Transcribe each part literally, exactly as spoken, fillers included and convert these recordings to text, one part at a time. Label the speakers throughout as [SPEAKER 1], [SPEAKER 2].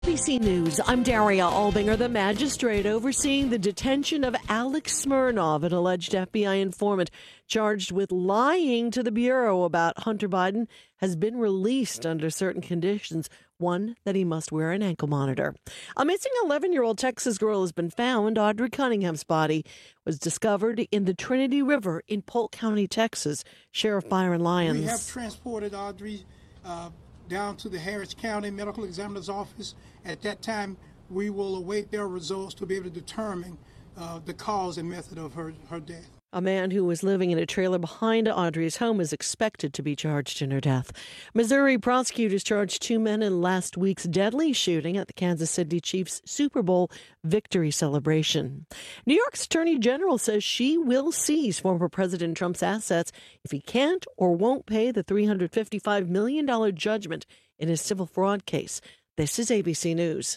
[SPEAKER 1] A B C News, I'm Daria Albinger. The magistrate overseeing the detention of Alex Smirnov, an alleged F B I informant charged with lying to the Bureau about Hunter Biden, has been released under certain conditions, one that he must wear an ankle monitor. A missing eleven-year-old Texas girl has been found. Audrey Cunningham's body was discovered in the Trinity River in Polk County, Texas. Sheriff Byron Lyons.
[SPEAKER 2] We have transported Audrey uh, down to the Harris County Medical Examiner's Office. At that time, we will await their results to be able to determine uh, the cause and method of her, her death.
[SPEAKER 1] A man who was living in a trailer behind Audrey's home is expected to be charged in her death. Missouri prosecutors charged two men in last week's deadly shooting at the Kansas City Chiefs Super Bowl victory celebration. New York's Attorney General says she will seize former President Trump's assets if he can't or won't pay the three hundred fifty-five million dollars judgment in his civil fraud case. This is A B C News.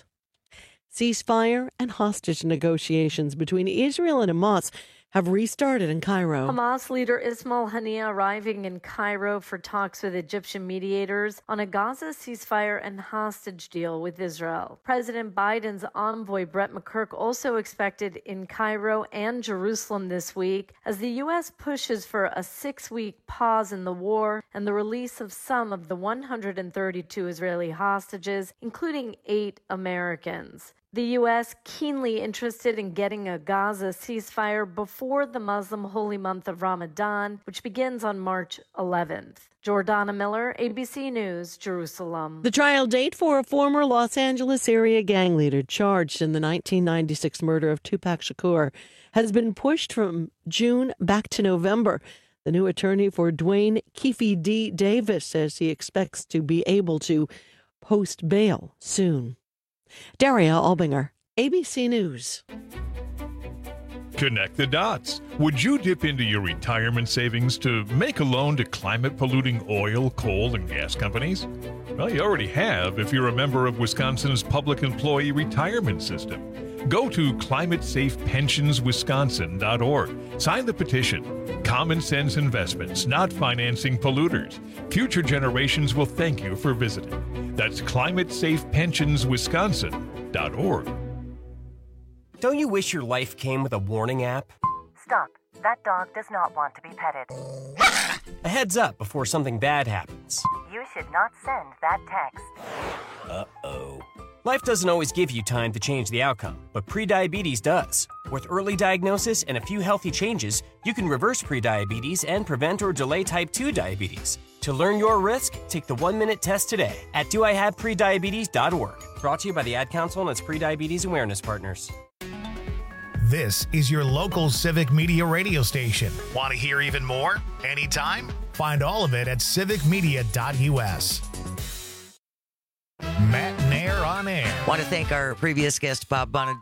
[SPEAKER 1] Ceasefire and hostage negotiations between Israel and Hamas have restarted in Cairo.
[SPEAKER 3] Hamas leader Ismail Haniyeh arriving in Cairo for talks with Egyptian mediators on a Gaza ceasefire and hostage deal with Israel. President Biden's envoy Brett McCurk also expected in Cairo and Jerusalem this week as the U S pushes for a six-week pause in the war and the release of some of the one hundred thirty-two Israeli hostages, including eight Americans. The U S keenly interested in getting a Gaza ceasefire before the Muslim holy month of Ramadan, which begins on March eleventh. Jordana Miller, A B C News, Jerusalem.
[SPEAKER 1] The trial date for a former Los Angeles area gang leader charged in the nineteen ninety-six murder of Tupac Shakur has been pushed from June back to November. The new attorney for Dwayne Keefe D. Davis says he expects to be able to post bail soon. Daria Albinger, A B C News.
[SPEAKER 4] Connect the dots. Would you dip into your retirement savings to make a loan to climate-polluting oil, coal, and gas companies? Well, you already have if you're a member of Wisconsin's Public Employee Retirement System. Go to climate safe pensions wisconsin dot org. Sign the petition. Common sense investments, not financing polluters. Future generations will thank you for visiting. That's climate safe pensions wisconsin dot org.
[SPEAKER 5] Don't you wish your life came with a warning app?
[SPEAKER 6] Stop. That dog does not want to be petted.
[SPEAKER 5] A heads up before something bad happens.
[SPEAKER 6] You should not send that text.
[SPEAKER 5] Uh-oh. Life doesn't always give you time to change the outcome, but prediabetes does. With early diagnosis and a few healthy changes, you can reverse prediabetes and prevent or delay type two diabetes. To learn your risk, take the one-minute test today at do I have prediabetes dot org. Brought to you by the Ad Council and its Prediabetes Awareness Partners.
[SPEAKER 7] This is your local Civic Media radio station. Want to hear even more? Anytime? Find all of it at civic media dot u s. Matt Nair on air.
[SPEAKER 8] Want to thank our previous guest, Bob Bonnet.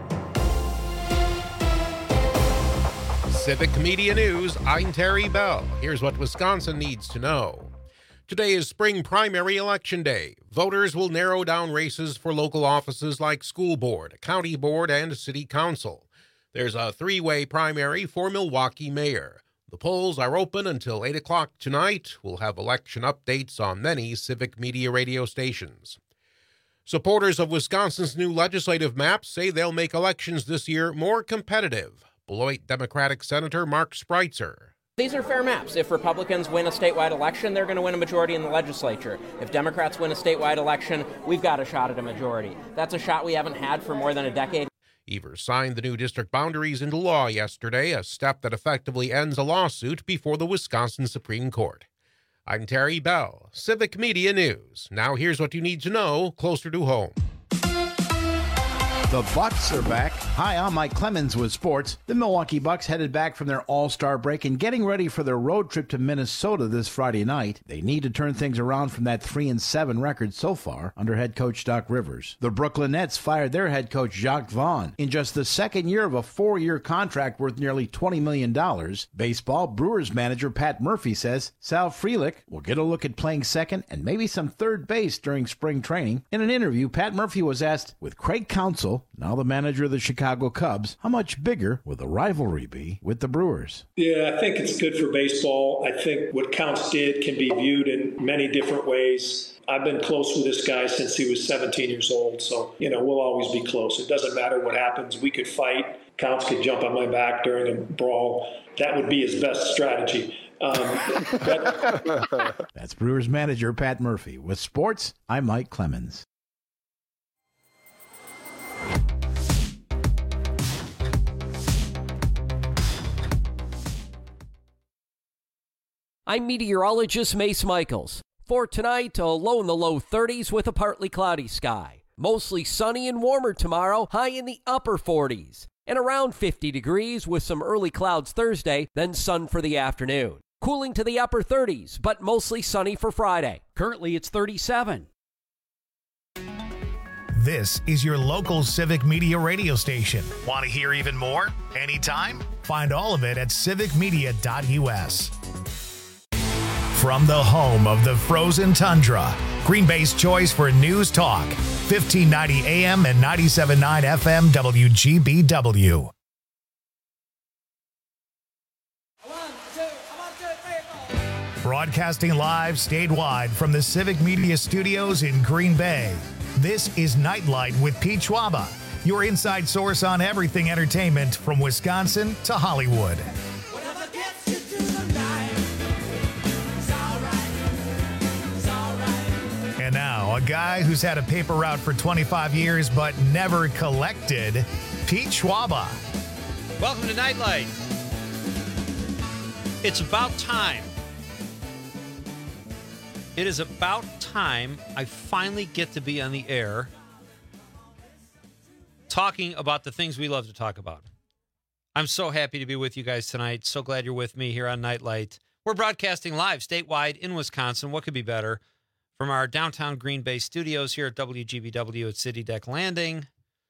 [SPEAKER 9] Civic Media News, I'm Terry Bell. Here's what Wisconsin needs to know. Today is spring primary election day. Voters will narrow down races for local offices like school board, county board, and city council. There's a three-way primary for Milwaukee mayor. The polls are open until eight o'clock tonight. We'll have election updates on many Civic Media radio stations. Supporters of Wisconsin's new legislative map say they'll make elections this year more competitive. Beloit Democratic Senator Mark Spreitzer.
[SPEAKER 10] These are fair maps. If Republicans win a statewide election, they're going to win a majority in the legislature. If Democrats win a statewide election, we've got a shot at a majority. That's a shot we haven't had for more than a decade.
[SPEAKER 9] Evers signed the new district boundaries into law yesterday, a step that effectively ends a lawsuit before the Wisconsin Supreme Court. I'm Terry Bell, Civic Media News. Now here's what you need to know closer to home.
[SPEAKER 11] The Bucks are back. Hi, I'm Mike Clemens with sports. The Milwaukee Bucks headed back from their All-Star break and getting ready for their road trip to Minnesota this Friday night. They need to turn things around from that three and seven record so far under head coach Doc Rivers. The Brooklyn Nets fired their head coach Jacques Vaughn in just the second year of a four-year contract worth nearly twenty million dollars. Baseball Brewers manager Pat Murphy says Sal Frelick will get a look at playing second and maybe some third base during spring training. In an interview, Pat Murphy was asked, with Craig Counsell, now the manager of the Chicago Cubs, how much bigger will the rivalry be with the Brewers?
[SPEAKER 12] Yeah, I think it's good for baseball. I think what Counts did can be viewed in many different ways. I've been close with this guy since he was seventeen years old. So, you know, we'll always be close. It doesn't matter what happens. We could fight. Counts could jump on my back during a brawl. That would be his best strategy. Um, but...
[SPEAKER 11] That's Brewers manager Pat Murphy. With sports, I'm Mike Clemens.
[SPEAKER 13] I'm meteorologist Mace Michaels. For tonight, a low in the low thirties with a partly cloudy sky. Mostly sunny and warmer tomorrow, high in the upper forties. And around fifty degrees with some early clouds Thursday, then sun for the afternoon. Cooling to the upper thirties, but mostly sunny for Friday. Currently, it's thirty-seven.
[SPEAKER 7] This is your local Civic Media radio station. Want to hear even more? Anytime? Find all of it at civic media dot u s. From the home of the frozen tundra, Green Bay's choice for news talk, fifteen ninety A M and ninety-seven point nine F M W G B W. Broadcasting live statewide from the Civic Media Studios in Green Bay. This is Nightlight with Pete Schwaba, your inside source on everything entertainment from Wisconsin to Hollywood. And now, a guy who's had a paper route for twenty-five years but never collected, Pete Schwaba.
[SPEAKER 14] Welcome to Nightlight. It's about time. It is about time I finally get to be on the air talking about the things we love to talk about. I'm so happy to be with you guys tonight. So glad you're with me here on Nightlight. We're broadcasting live statewide in Wisconsin. What could be better? From our downtown Green Bay studios here at W G B W at City Deck Landing.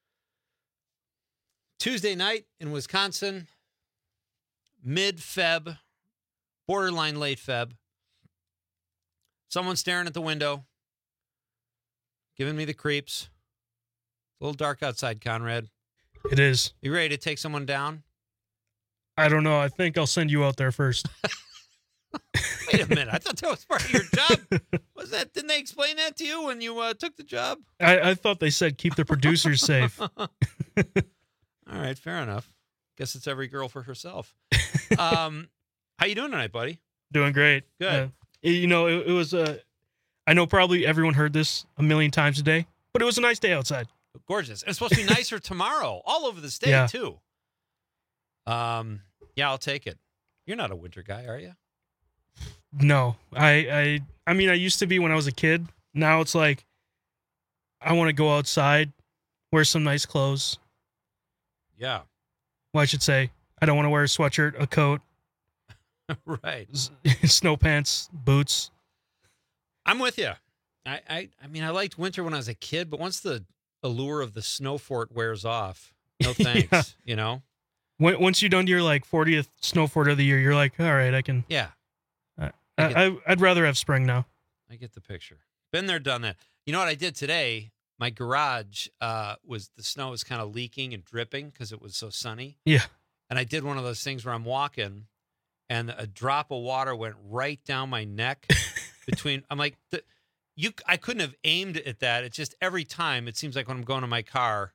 [SPEAKER 14] Tuesday night in Wisconsin, mid-Feb, borderline late Feb. Someone staring at the window, giving me the creeps. It's a little dark outside, Conrad.
[SPEAKER 15] It is.
[SPEAKER 14] You ready to take someone down?
[SPEAKER 15] I don't know. I think I'll send you out there first.
[SPEAKER 14] Wait a minute. I thought that was part of your job. Was that? Didn't they explain that to you when you uh, took the job?
[SPEAKER 15] I, I thought they said keep the producers safe.
[SPEAKER 14] All right, fair enough. Guess it's every girl for herself. Um, how you doing tonight, buddy?
[SPEAKER 15] Doing great.
[SPEAKER 14] Good.
[SPEAKER 15] Uh, you know, it, it was. Uh, I know probably everyone heard this a million times a day, but it was a nice day outside.
[SPEAKER 14] Gorgeous. It's supposed to be nicer tomorrow, all over the state
[SPEAKER 15] yeah.
[SPEAKER 14] too. Um, yeah, I'll take it. You're not a winter guy, are you?
[SPEAKER 15] No, I, I, I mean, I used to be when I was a kid. Now it's like, I want to go outside, wear some nice clothes.
[SPEAKER 14] Yeah.
[SPEAKER 15] Well, I should say, I don't want to wear a sweatshirt, a coat.
[SPEAKER 14] Right.
[SPEAKER 15] Snow pants, boots.
[SPEAKER 14] I'm with you. I, I, I mean, I liked winter when I was a kid, but once the allure of the snow fort wears off, no thanks, yeah. you know?
[SPEAKER 15] When, once you're done to your like fortieth snow fort of the year, you're like, all right, I can.
[SPEAKER 14] Yeah.
[SPEAKER 15] Uh, I get, I, I'd rather have spring now.
[SPEAKER 14] I get the picture. Been there, done that. You know what I did today? My garage uh, was, the snow was kind of leaking and dripping because it was so sunny.
[SPEAKER 15] Yeah.
[SPEAKER 14] And I did one of those things where I'm walking and a drop of water went right down my neck between, I'm like, the, you, I couldn't have aimed at that. It's just every time, it seems like when I'm going to my car,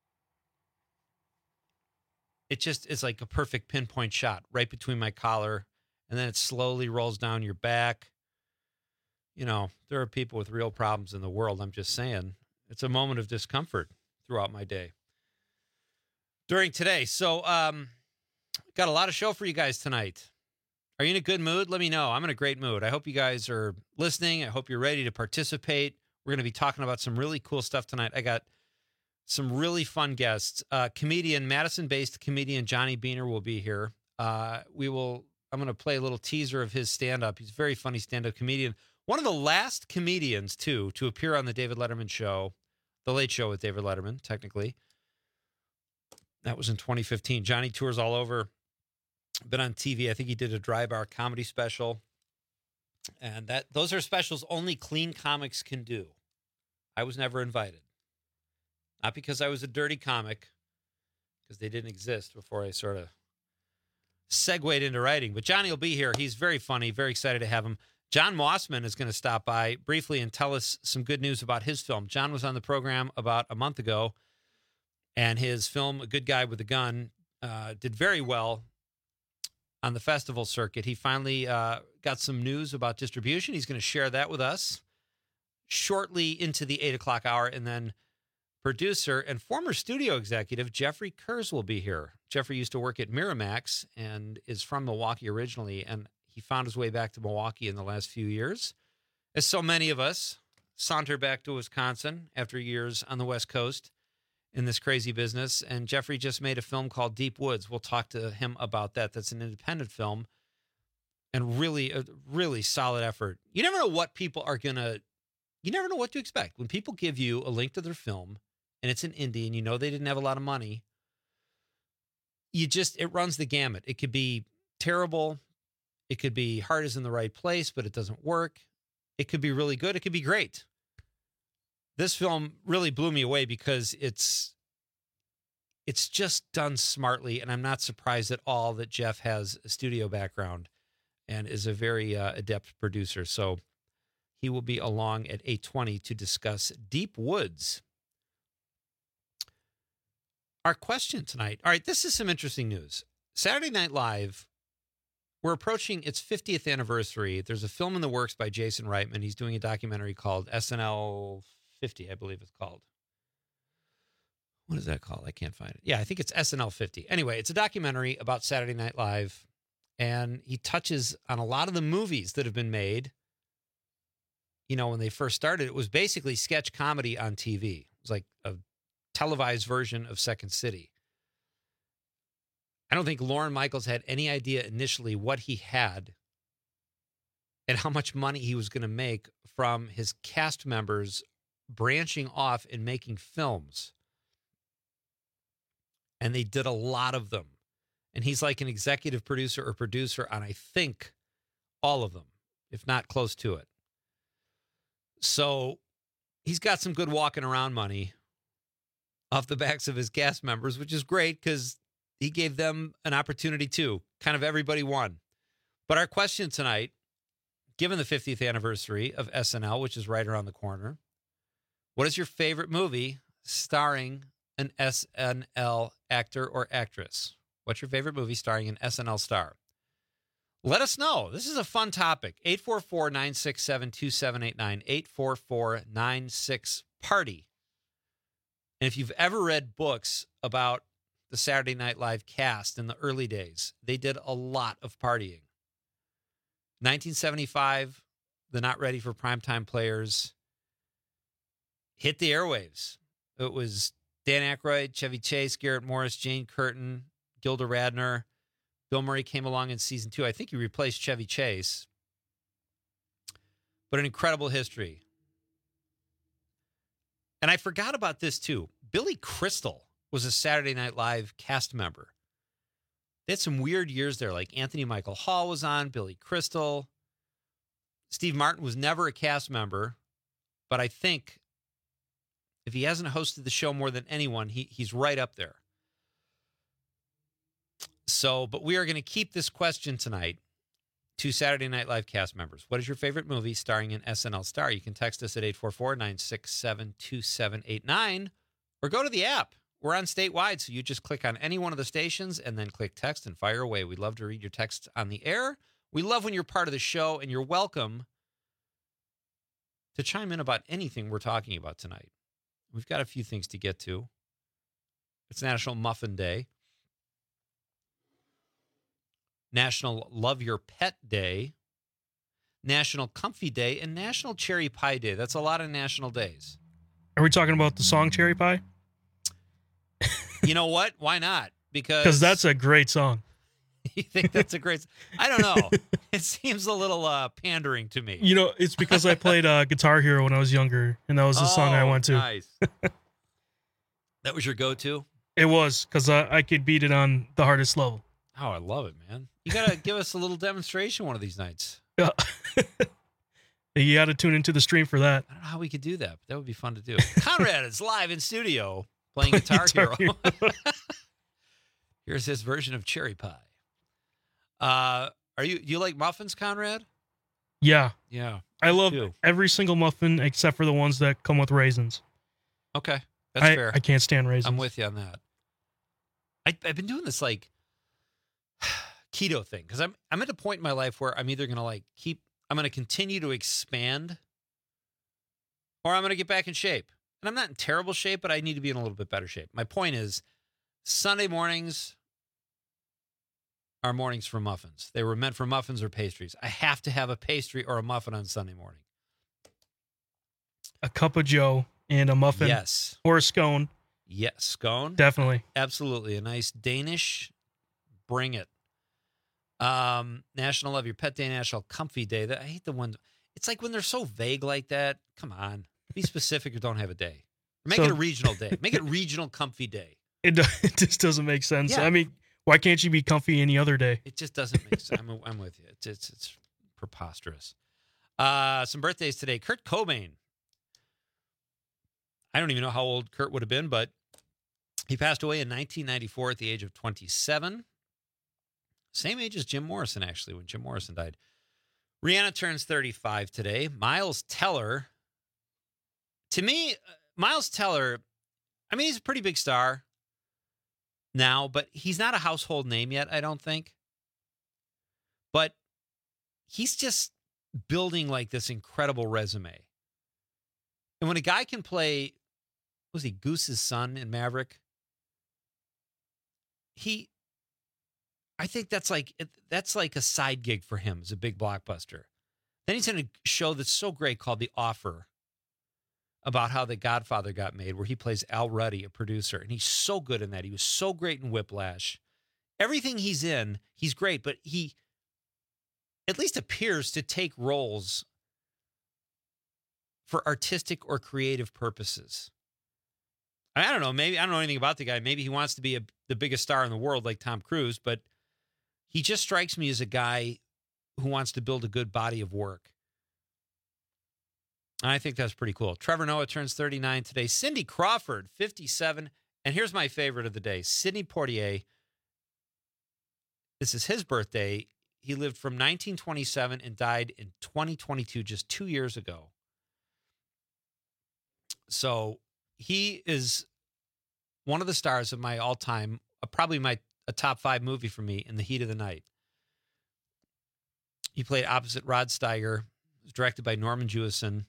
[SPEAKER 14] it just is like a perfect pinpoint shot right between my collar. And then it slowly rolls down your back. You know, there are people with real problems in the world. I'm just saying it's a moment of discomfort throughout my day during today. So, um, got a lot of show for you guys tonight. Are you in a good mood? Let me know. I'm in a great mood. I hope you guys are listening. I hope you're ready to participate. We're going to be talking about some really cool stuff tonight. I got some really fun guests. Uh, comedian, Madison-based comedian Johnny Beaner will be here. Uh, we will, I'm going to play a little teaser of his stand-up. He's a very funny stand-up comedian. One of the last comedians, too, to appear on the David Letterman show, The Late Show with David Letterman, technically. That was in twenty fifteen. Johnny tours all over. Been on T V. I think he did a dry bar comedy special. And that those are specials only clean comics can do. I was never invited. Not because I was a dirty comic, because they didn't exist before I sort of segued into writing. But Johnny will be here. He's very funny. Very excited to have him. John Mossman is going to stop by briefly and tell us some good news about his film. John was on the program about a month ago, and his film, A Good Guy with a Gun, uh, did very well on the festival circuit. He finally uh, got some news about distribution. He's going to share that with us shortly into the eight o'clock hour, and then producer and former studio executive Jeffrey Kurz will be here. Jeffrey used to work at Miramax and is from Milwaukee originally, and he found his way back to Milwaukee in the last few years. As so many of us saunter back to Wisconsin after years on the West Coast in this crazy business, and Jeffrey just made a film called Deep Woods. We'll talk to him about that. That's an independent film and really, a really solid effort. You never know what people are going to, you never know what to expect. When people give you a link to their film, and it's an indie, and you know they didn't have a lot of money, you just, it runs the gamut. It could be terrible. It could be heart is in the right place, but it doesn't work. It could be really good. It could be great. This film really blew me away because it's, it's just done smartly, and I'm not surprised at all that Jeff has a studio background and is a very uh, adept producer. So he will be along at eight twenty to discuss Deep Woods. Our question tonight. All right, this is some interesting news. Saturday Night Live, we're approaching its fiftieth anniversary. There's a film in the works by Jason Reitman. He's doing a documentary called S N L fifty, I believe it's called. What is that called? I can't find it. Yeah, I think it's S N L fifty. Anyway, it's a documentary about Saturday Night Live, and he touches on a lot of the movies that have been made. You know, when they first started, it was basically sketch comedy on T V. It was like a televised version of Second City. I don't think Lorne Michaels had any idea initially what he had and how much money he was going to make from his cast members branching off and making films. And they did a lot of them. And he's like an executive producer or producer on, I think, all of them, if not close to it. So he's got some good walking around money off the backs of his cast members, which is great because he gave them an opportunity too. Kind of everybody won. But our question tonight, given the fiftieth anniversary of S N L, which is right around the corner, what is your favorite movie starring an S N L actor or actress? What's your favorite movie starring an S N L star? Let us know. This is a fun topic. eight four four, nine six seven, two seven eight nine, eight four four, nine six, party. And if you've ever read books about the Saturday Night Live cast in the early days, they did a lot of partying. nineteen seventy-five, the Not Ready for Primetime Players hit the airwaves. It was Dan Aykroyd, Chevy Chase, Garrett Morris, Jane Curtin, Gilda Radner. Bill Murray came along in season two. I think he replaced Chevy Chase. But an incredible history. And I forgot about this too. Billy Crystal was a Saturday Night Live cast member. They had some weird years there, like Anthony Michael Hall was on, Billy Crystal. Steve Martin was never a cast member, but I think if he hasn't hosted the show more than anyone, he he's right up there. So, but we are going to keep this question tonight to Saturday Night Live cast members. What is your favorite movie starring an S N L star? You can text us at eight four four, nine six seven, two seven eight nine or go to the app. We're on statewide, so you just click on any one of the stations and then click text and fire away. We'd love to read your text on the air. We love when you're part of the show, and you're welcome to chime in about anything we're talking about tonight. We've got a few things to get to. It's National Muffin Day, National Love Your Pet Day, National Comfy Day, and National Cherry Pie Day. That's a lot of national days.
[SPEAKER 15] Are we talking about the song Cherry Pie?
[SPEAKER 14] You know what? Why not? Because
[SPEAKER 15] Because that's a great song.
[SPEAKER 14] You think that's a great... I don't know. It seems a little uh, pandering to me.
[SPEAKER 15] You know, it's because I played uh, Guitar Hero when I was younger, and that was the
[SPEAKER 14] oh,
[SPEAKER 15] song I went to.
[SPEAKER 14] Nice. That was your go-to?
[SPEAKER 15] It was, because uh, I could beat it on the hardest level.
[SPEAKER 14] Oh, I love it, man. You got to give us a little demonstration one of these nights.
[SPEAKER 15] Yeah. You got to tune into the stream for that.
[SPEAKER 14] I don't know how we could do that, but that would be fun to do. Conrad is live in studio playing Guitar, Guitar Hero. Hero. Here's his version of Cherry Pie. Uh, are you? Do you like muffins, Conrad?
[SPEAKER 15] Yeah.
[SPEAKER 14] Yeah.
[SPEAKER 15] I love
[SPEAKER 14] too.
[SPEAKER 15] every single muffin except for the ones that come with raisins.
[SPEAKER 14] Okay. That's
[SPEAKER 15] I,
[SPEAKER 14] fair.
[SPEAKER 15] I can't stand raisins.
[SPEAKER 14] I'm with you on that. I, I've been doing this like keto thing because I'm I'm at a point in my life where I'm either gonna like keep I'm gonna continue to expand or I'm gonna get back in shape. And I'm not in terrible shape, but I need to be in a little bit better shape. My point is Sunday mornings are mornings for muffins. They were meant for muffins or pastries. I have to have a pastry or a muffin on Sunday morning.
[SPEAKER 15] A cup of joe and a muffin.
[SPEAKER 14] Yes.
[SPEAKER 15] Or a scone.
[SPEAKER 14] Yes, scone.
[SPEAKER 15] Definitely.
[SPEAKER 14] Absolutely. A nice Danish. Bring it. Um, National Love Your Pet Day, National Comfy Day. That I hate the ones. It's like when they're so vague like that. Come on. Be specific or don't have a day. Make
[SPEAKER 15] So-
[SPEAKER 14] it a regional day. Make it Regional Comfy Day.
[SPEAKER 15] It, do- it just doesn't make sense.
[SPEAKER 14] Yeah.
[SPEAKER 15] I mean, why can't you be comfy any other day?
[SPEAKER 14] It just doesn't make sense. I'm, I'm with you. It's, it's it's preposterous. Uh, some birthdays today. Kurt Cobain. I don't even know how old Kurt would have been, but he passed away in nineteen ninety-four at the age of twenty-seven. Same age as Jim Morrison, actually, when Jim Morrison died. Rihanna turns thirty-five today. Miles Teller. To me, uh, Miles Teller, I mean, he's a pretty big star now, but he's not a household name yet, I don't think. But he's just building like this incredible resume. And when a guy can play, was he Goose's son in Maverick? He, I think that's like that's like a side gig for him as a big blockbuster. Then he's in a show that's so great called The Offer, about how The Godfather got made, where he plays Al Ruddy, a producer. And he's so good in that. He was so great in Whiplash. Everything he's in, he's great, but he at least appears to take roles for artistic or creative purposes. I don't know. Maybe I don't know anything about the guy. Maybe he wants to be a, the biggest star in the world like Tom Cruise, but he just strikes me as a guy who wants to build a good body of work. I think that's pretty cool. Trevor Noah turns thirty-nine today. Cindy Crawford, fifty-seven. And here's my favorite of the day, Sidney Poitier. This is his birthday. He lived from nineteen twenty-seven and died in twenty twenty-two, just two years ago. So he is one of the stars of my all-time, uh, probably my a top five movie for me, In the Heat of the Night. He played opposite Rod Steiger. It was directed by Norman Jewison.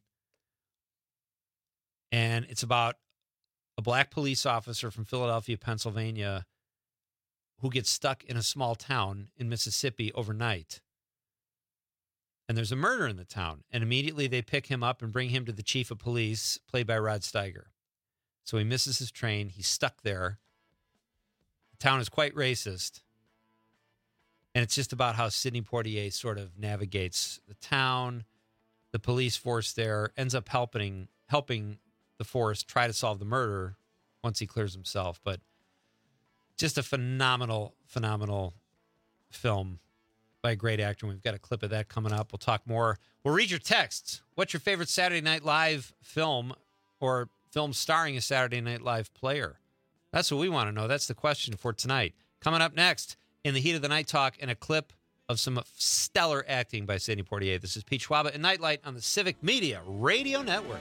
[SPEAKER 14] And it's about a black police officer from Philadelphia, Pennsylvania, who gets stuck in a small town in Mississippi overnight. And there's a murder in the town. And immediately they pick him up and bring him to the chief of police, played by Rod Steiger. So he misses his train. He's stuck there. The town is quite racist. And it's just about how Sidney Poitier sort of navigates the town. The police force there ends up helping helping the force try to solve the murder once he clears himself. But just a phenomenal, phenomenal film by a great actor. We've got a clip of that coming up. We'll talk more. We'll read your texts. What's your favorite Saturday Night Live film or film starring a Saturday Night Live player? That's what we want to know. That's the question for tonight. Coming up next, In the Heat of the Night talk and a clip of some stellar acting by Sidney Poitier. This is Pete Schwaba and Nightlight on the Civic Media Radio Network.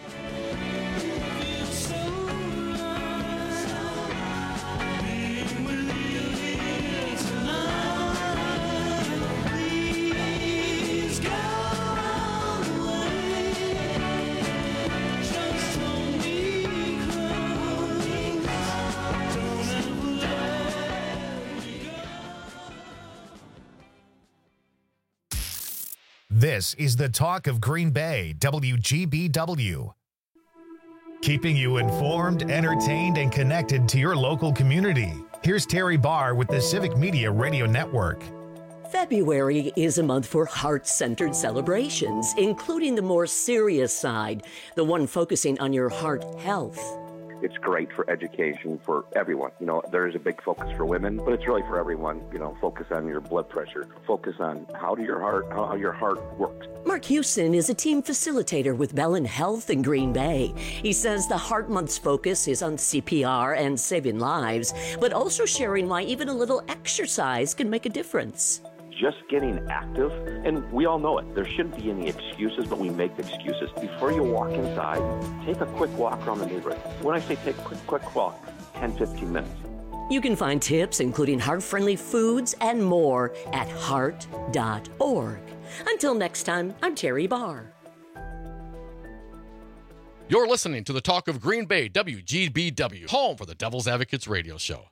[SPEAKER 7] This is the talk of Green Bay, W G B W. Keeping you informed, entertained, and connected to your local community. Here's Terry Barr with the Civic Media Radio Network.
[SPEAKER 16] February is a month for heart-centered celebrations, including the more serious side, the one focusing on your heart health.
[SPEAKER 17] It's great for education for everyone. You know, there is a big focus for women, but it's really for everyone. You know, focus on your blood pressure. Focus on how do your heart, how your heart works.
[SPEAKER 16] Mark Houston is a team facilitator with Bellin Health in Green Bay. He says the Heart Month's focus is on C P R and saving lives, but also sharing why even a little exercise can make a difference.
[SPEAKER 17] just getting active, and we all know it. There shouldn't be any excuses, but we make excuses. Before you walk inside, take a quick walk around the neighborhood. When I say take a quick, quick walk, ten, fifteen minutes.
[SPEAKER 16] You can find tips, including heart-friendly foods and more, at heart dot org. Until next time, I'm Terry Barr.
[SPEAKER 18] You're listening to the Talk of Green Bay, W G B W, home for the Devil's Advocates radio show.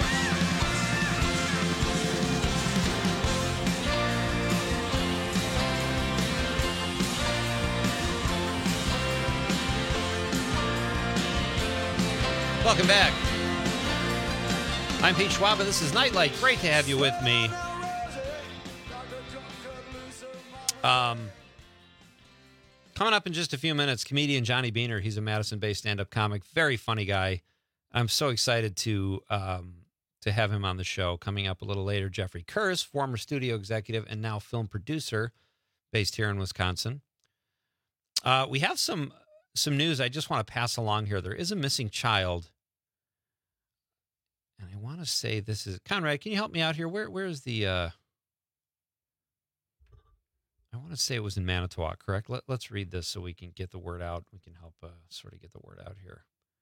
[SPEAKER 14] Welcome back. I'm Pete Schwab, and this is Nightlight. Great to have you with me. Um, coming up in just a few minutes, comedian Johnny Beaner. He's a Madison-based stand-up comic. Very funny guy. I'm so excited to um, to have him on the show. Coming up a little later, Jeffrey Kurz, former studio executive and now film producer, based here in Wisconsin. Uh, we have some some news I just want to pass along here. There is a missing child. And I want to say this is Conrad. Can you help me out here? Where where is the? Uh, I want to say it was in Manitowoc, correct? Let, let's read this so we can get the word out. We can help uh, sort of get the word out here.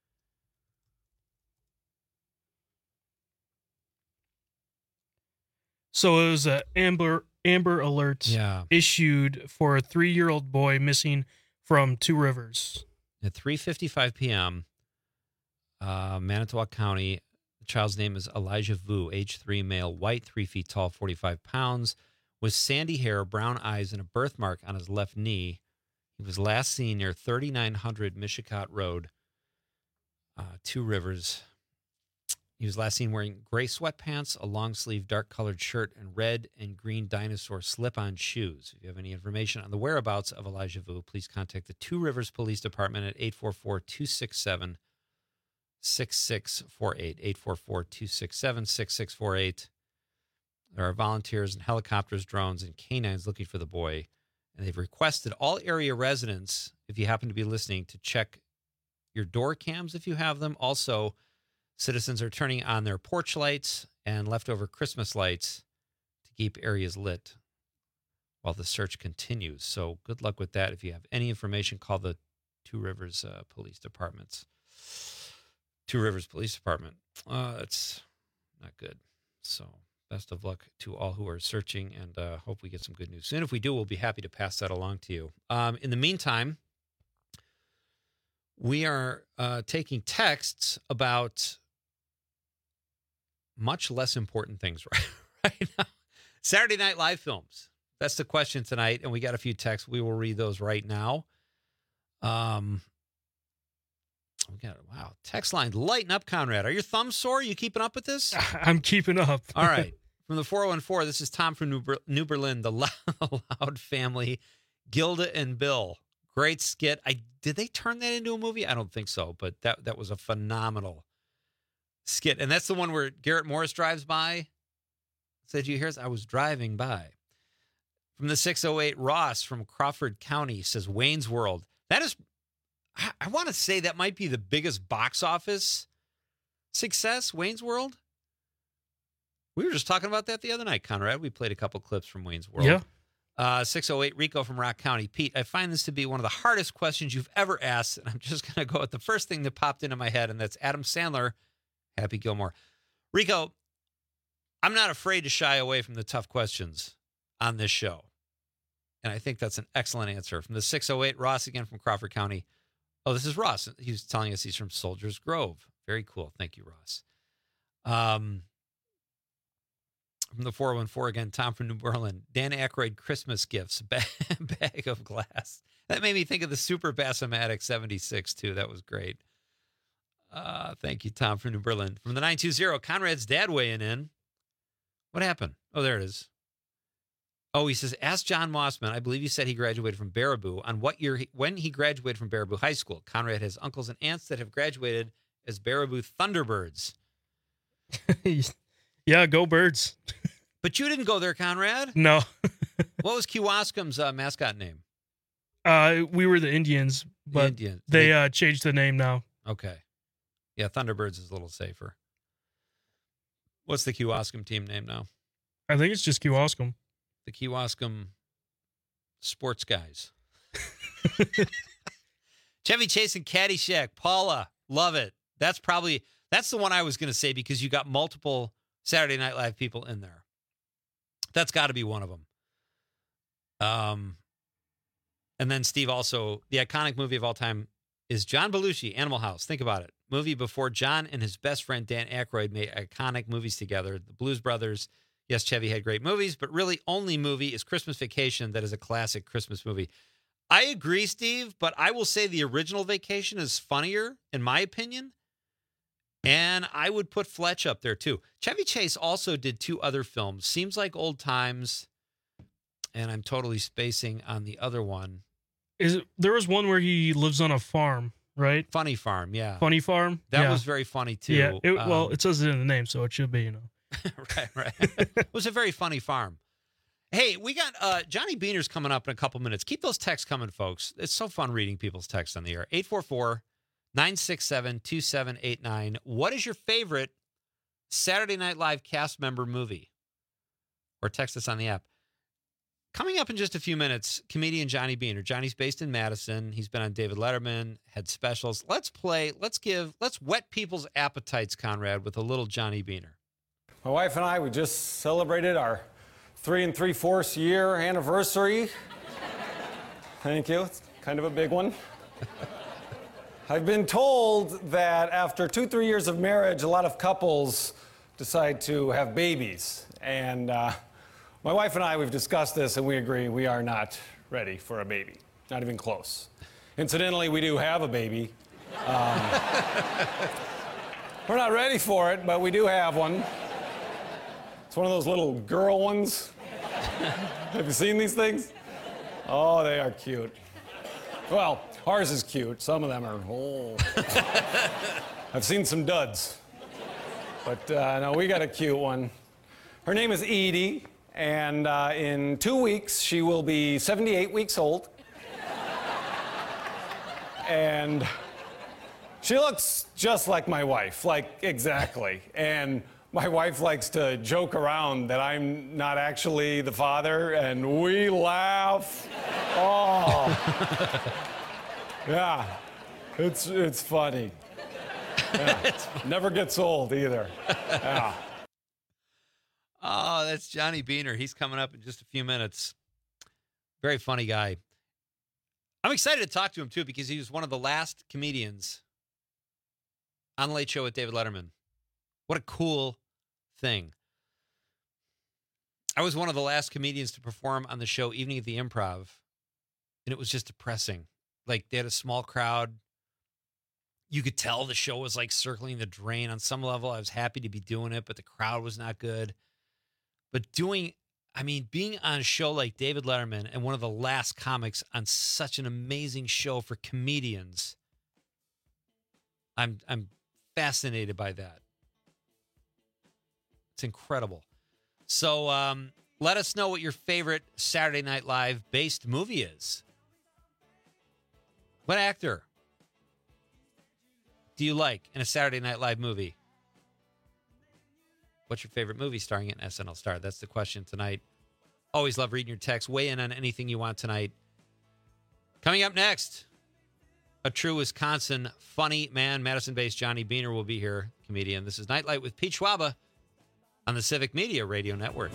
[SPEAKER 15] So it was a Amber Amber Alert
[SPEAKER 14] yeah.
[SPEAKER 15] issued for a three-year-old boy missing from Two Rivers
[SPEAKER 14] at three fifty-five p.m. Uh, Manitowoc County. The child's name is Elijah Vu, age three, male, white, three feet tall, forty-five pounds, with sandy hair, brown eyes, and a birthmark on his left knee. He was last seen near thirty-nine hundred Mishicot Road, uh, Two Rivers. He was last seen wearing gray sweatpants, a long-sleeve dark-colored shirt, and red and green dinosaur slip-on shoes. If you have any information on the whereabouts of Elijah Vu, please contact the Two Rivers Police Department at eight four four, two six seven, six six four eight, eight four four, two six seven, six six four eight. There are volunteers and helicopters, drones, and canines looking for the boy. And they've requested all area residents, if you happen to be listening, to check your door cams if you have them. Also, citizens are turning on their porch lights and leftover Christmas lights to keep areas lit while the search continues. So good luck with that. If you have any information, call the Two Rivers uh, Police Departments. Two Rivers Police Department. Uh, that's not good. So best of luck to all who are searching, and uh, hope we get some good news soon. If we do, we'll be happy to pass that along to you. Um, in the meantime, we are uh, taking texts about much less important things right, right now. Saturday Night Live films. That's the question tonight, and we got a few texts. We will read those right now. Um. We got it. Wow. Text line, lighten up, Conrad. Are your thumbs sore? Are you keeping up with this?
[SPEAKER 15] I'm keeping up.
[SPEAKER 14] All right. From the four one four, this is Tom from New, Ber- New Berlin, the Loud Family, Gilda and Bill. Great skit. I Did they turn that into a movie? I don't think so, but that, that was a phenomenal skit. And that's the one where Garrett Morris drives by. Said, you hear this? I was driving by. From the six oh eight, Ross from Crawford County says, Wayne's World. That is... I want to say that might be the biggest box office success, Wayne's World. We were just talking about that the other night, Conrad. We played a couple clips from Wayne's World.
[SPEAKER 15] Yeah.
[SPEAKER 14] Uh, six oh eight, Rico from Rock County. Pete, I find this to be one of the hardest questions you've ever asked, and I'm just going to go with the first thing that popped into my head, and that's Adam Sandler, Happy Gilmore. Rico, I'm not afraid to shy away from the tough questions on this show, and I think that's an excellent answer. From the six oh eight, Ross again from Crawford County. Oh, this is Ross. He's telling us he's from Soldiers Grove. Very cool. Thank you, Ross. Um, from the four one four again, Tom from New Berlin. Dan Aykroyd Christmas gifts, bag, bag of glass. That made me think of the Super Bassomatic seventy-six, too. That was great. Uh, thank you, Tom from New Berlin. From the nine two zero, Conrad's dad weighing in. What happened? Oh, there it is. Oh, he says, ask John Mossman. I believe he said he graduated from Baraboo. On what year, he, when he graduated from Baraboo High School. Conrad has uncles and aunts that have graduated as Baraboo Thunderbirds.
[SPEAKER 15] Yeah, go Birds.
[SPEAKER 14] But you didn't go there, Conrad.
[SPEAKER 15] No.
[SPEAKER 14] What was Kewaskum's uh, mascot name?
[SPEAKER 15] Uh, we were the Indians, but
[SPEAKER 14] the Indians.
[SPEAKER 15] they, they uh, changed the name now.
[SPEAKER 14] Okay. Yeah, Thunderbirds is a little safer. What's the Kewaskum team name now?
[SPEAKER 15] I think it's just Kewaskum.
[SPEAKER 14] The Kewaskum sports guys. Chevy Chase and Caddyshack. Paula, love it. That's probably, that's the one I was going to say because you got multiple Saturday Night Live people in there. That's got to be one of them. Um, and then Steve also, the iconic movie of all time is John Belushi, Animal House. Think about it. Movie before John and his best friend Dan Aykroyd made iconic movies together. The Blues Brothers. Yes, Chevy had great movies, but really only movie is Christmas Vacation that is a classic Christmas movie. I agree, Steve, but I will say the original Vacation is funnier, in my opinion. And I would put Fletch up there, too. Chevy Chase also did two other films. Seems Like Old Times, and I'm totally spacing on the other one.
[SPEAKER 15] Is it, there was one where he lives on a farm, right?
[SPEAKER 14] Funny Farm, yeah.
[SPEAKER 15] Funny Farm?
[SPEAKER 14] That
[SPEAKER 15] yeah.
[SPEAKER 14] was very funny, too.
[SPEAKER 15] Yeah. It,
[SPEAKER 14] um,
[SPEAKER 15] well, it says it in the name, so it should be, you know.
[SPEAKER 14] right, right. It was a very funny farm. Hey, we got uh, Johnny Beaner's coming up in a couple minutes. Keep those texts coming, folks. It's so fun reading people's texts on the air. eight four four, nine six seven, two seven eight nine. What is your favorite Saturday Night Live cast member movie? Or text us on the app. Coming up in just a few minutes, comedian Johnny Beaner. Johnny's based in Madison. He's been on David Letterman, had specials. Let's play, let's give, let's whet people's appetites, Conrad, with a little Johnny Beaner.
[SPEAKER 19] My wife and I, we just celebrated our three and three-fourths year anniversary. Thank you. It's kind of a big one. I've been told that after two, three years of marriage, a lot of couples decide to have babies. And uh, my wife and I, we've discussed this, and we agree we are not ready for a baby. Not even close. Incidentally, we do have a baby. Um, we're not ready for it, but we do have one. It's one of those little girl ones. Have you seen these things? Oh, they are cute. Well, ours is cute. Some of them are, oh. I've seen some duds. But uh, no, we got a cute one. Her name is Edie, and uh, in two weeks, she will be seventy-eight weeks old. And she looks just like my wife, like exactly. And my wife likes to joke around that I'm not actually the father, and we laugh. Oh. Yeah, it's, it's funny. Yeah. It's never gets old either. Yeah.
[SPEAKER 14] Oh, that's Johnny Beaner. He's coming up in just a few minutes. Very funny guy. I'm excited to talk to him, too, because he was one of the last comedians on The Late Show with David Letterman. What a cool thing. I was one of the last comedians to perform on the show Evening at the Improv, and it was just depressing. Like, they had a small crowd. You could tell the show was like circling the drain on some level. I was happy to be doing it, but the crowd was not good. But doing, I mean, being on a show like David Letterman and one of the last comics on such an amazing show for comedians, I'm I'm fascinated by that. It's incredible. So um, let us know what your favorite Saturday Night Live based movie is. What actor do you like in a Saturday Night Live movie? What's your favorite movie starring an S N L star? That's the question tonight. Always love reading your text. Weigh in on anything you want tonight. Coming up next, a true Wisconsin funny man, Madison-based Johnny Beaner will be here, comedian. This is Nightlight with Pete Schwaba on the Civic Media Radio Network.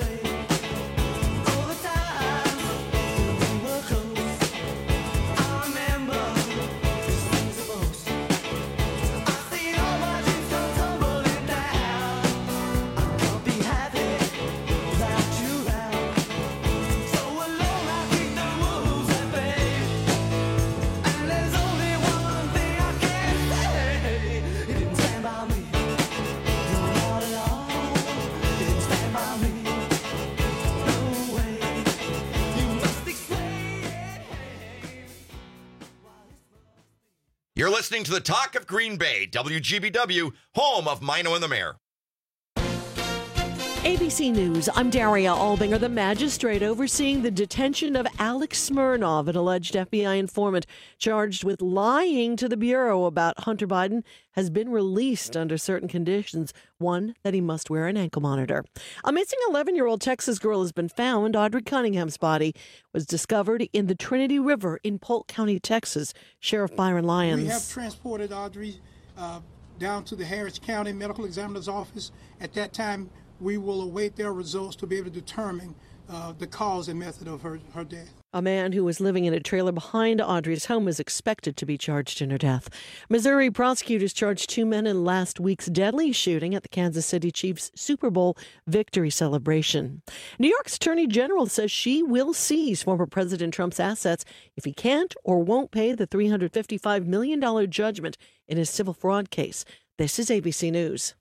[SPEAKER 20] You're listening to the Talk of Green Bay, W G B W, home of Mino and the Mayor.
[SPEAKER 1] A B C News, I'm Daria Albinger. The magistrate overseeing the detention of Alex Smirnov, an alleged F B I informant charged with lying to the Bureau about Hunter Biden, has been released under certain conditions. One, that he must wear an ankle monitor. A missing eleven-year-old Texas girl has been found. Audrey Cunningham's body was discovered in the Trinity River in Polk County, Texas. Sheriff Byron Lyons.
[SPEAKER 2] We have transported Audrey uh, down to the Harris County Medical Examiner's Office. At that time, we will await their results to be able to determine uh, the cause and method of her, her death.
[SPEAKER 1] A man who was living in a trailer behind Audrey's home is expected to be charged in her death. Missouri prosecutors charged two men in last week's deadly shooting at the Kansas City Chiefs Super Bowl victory celebration. New York's Attorney General says she will seize former President Trump's assets if he can't or won't pay the three hundred fifty-five million dollars judgment in his civil fraud case. This is A B C News.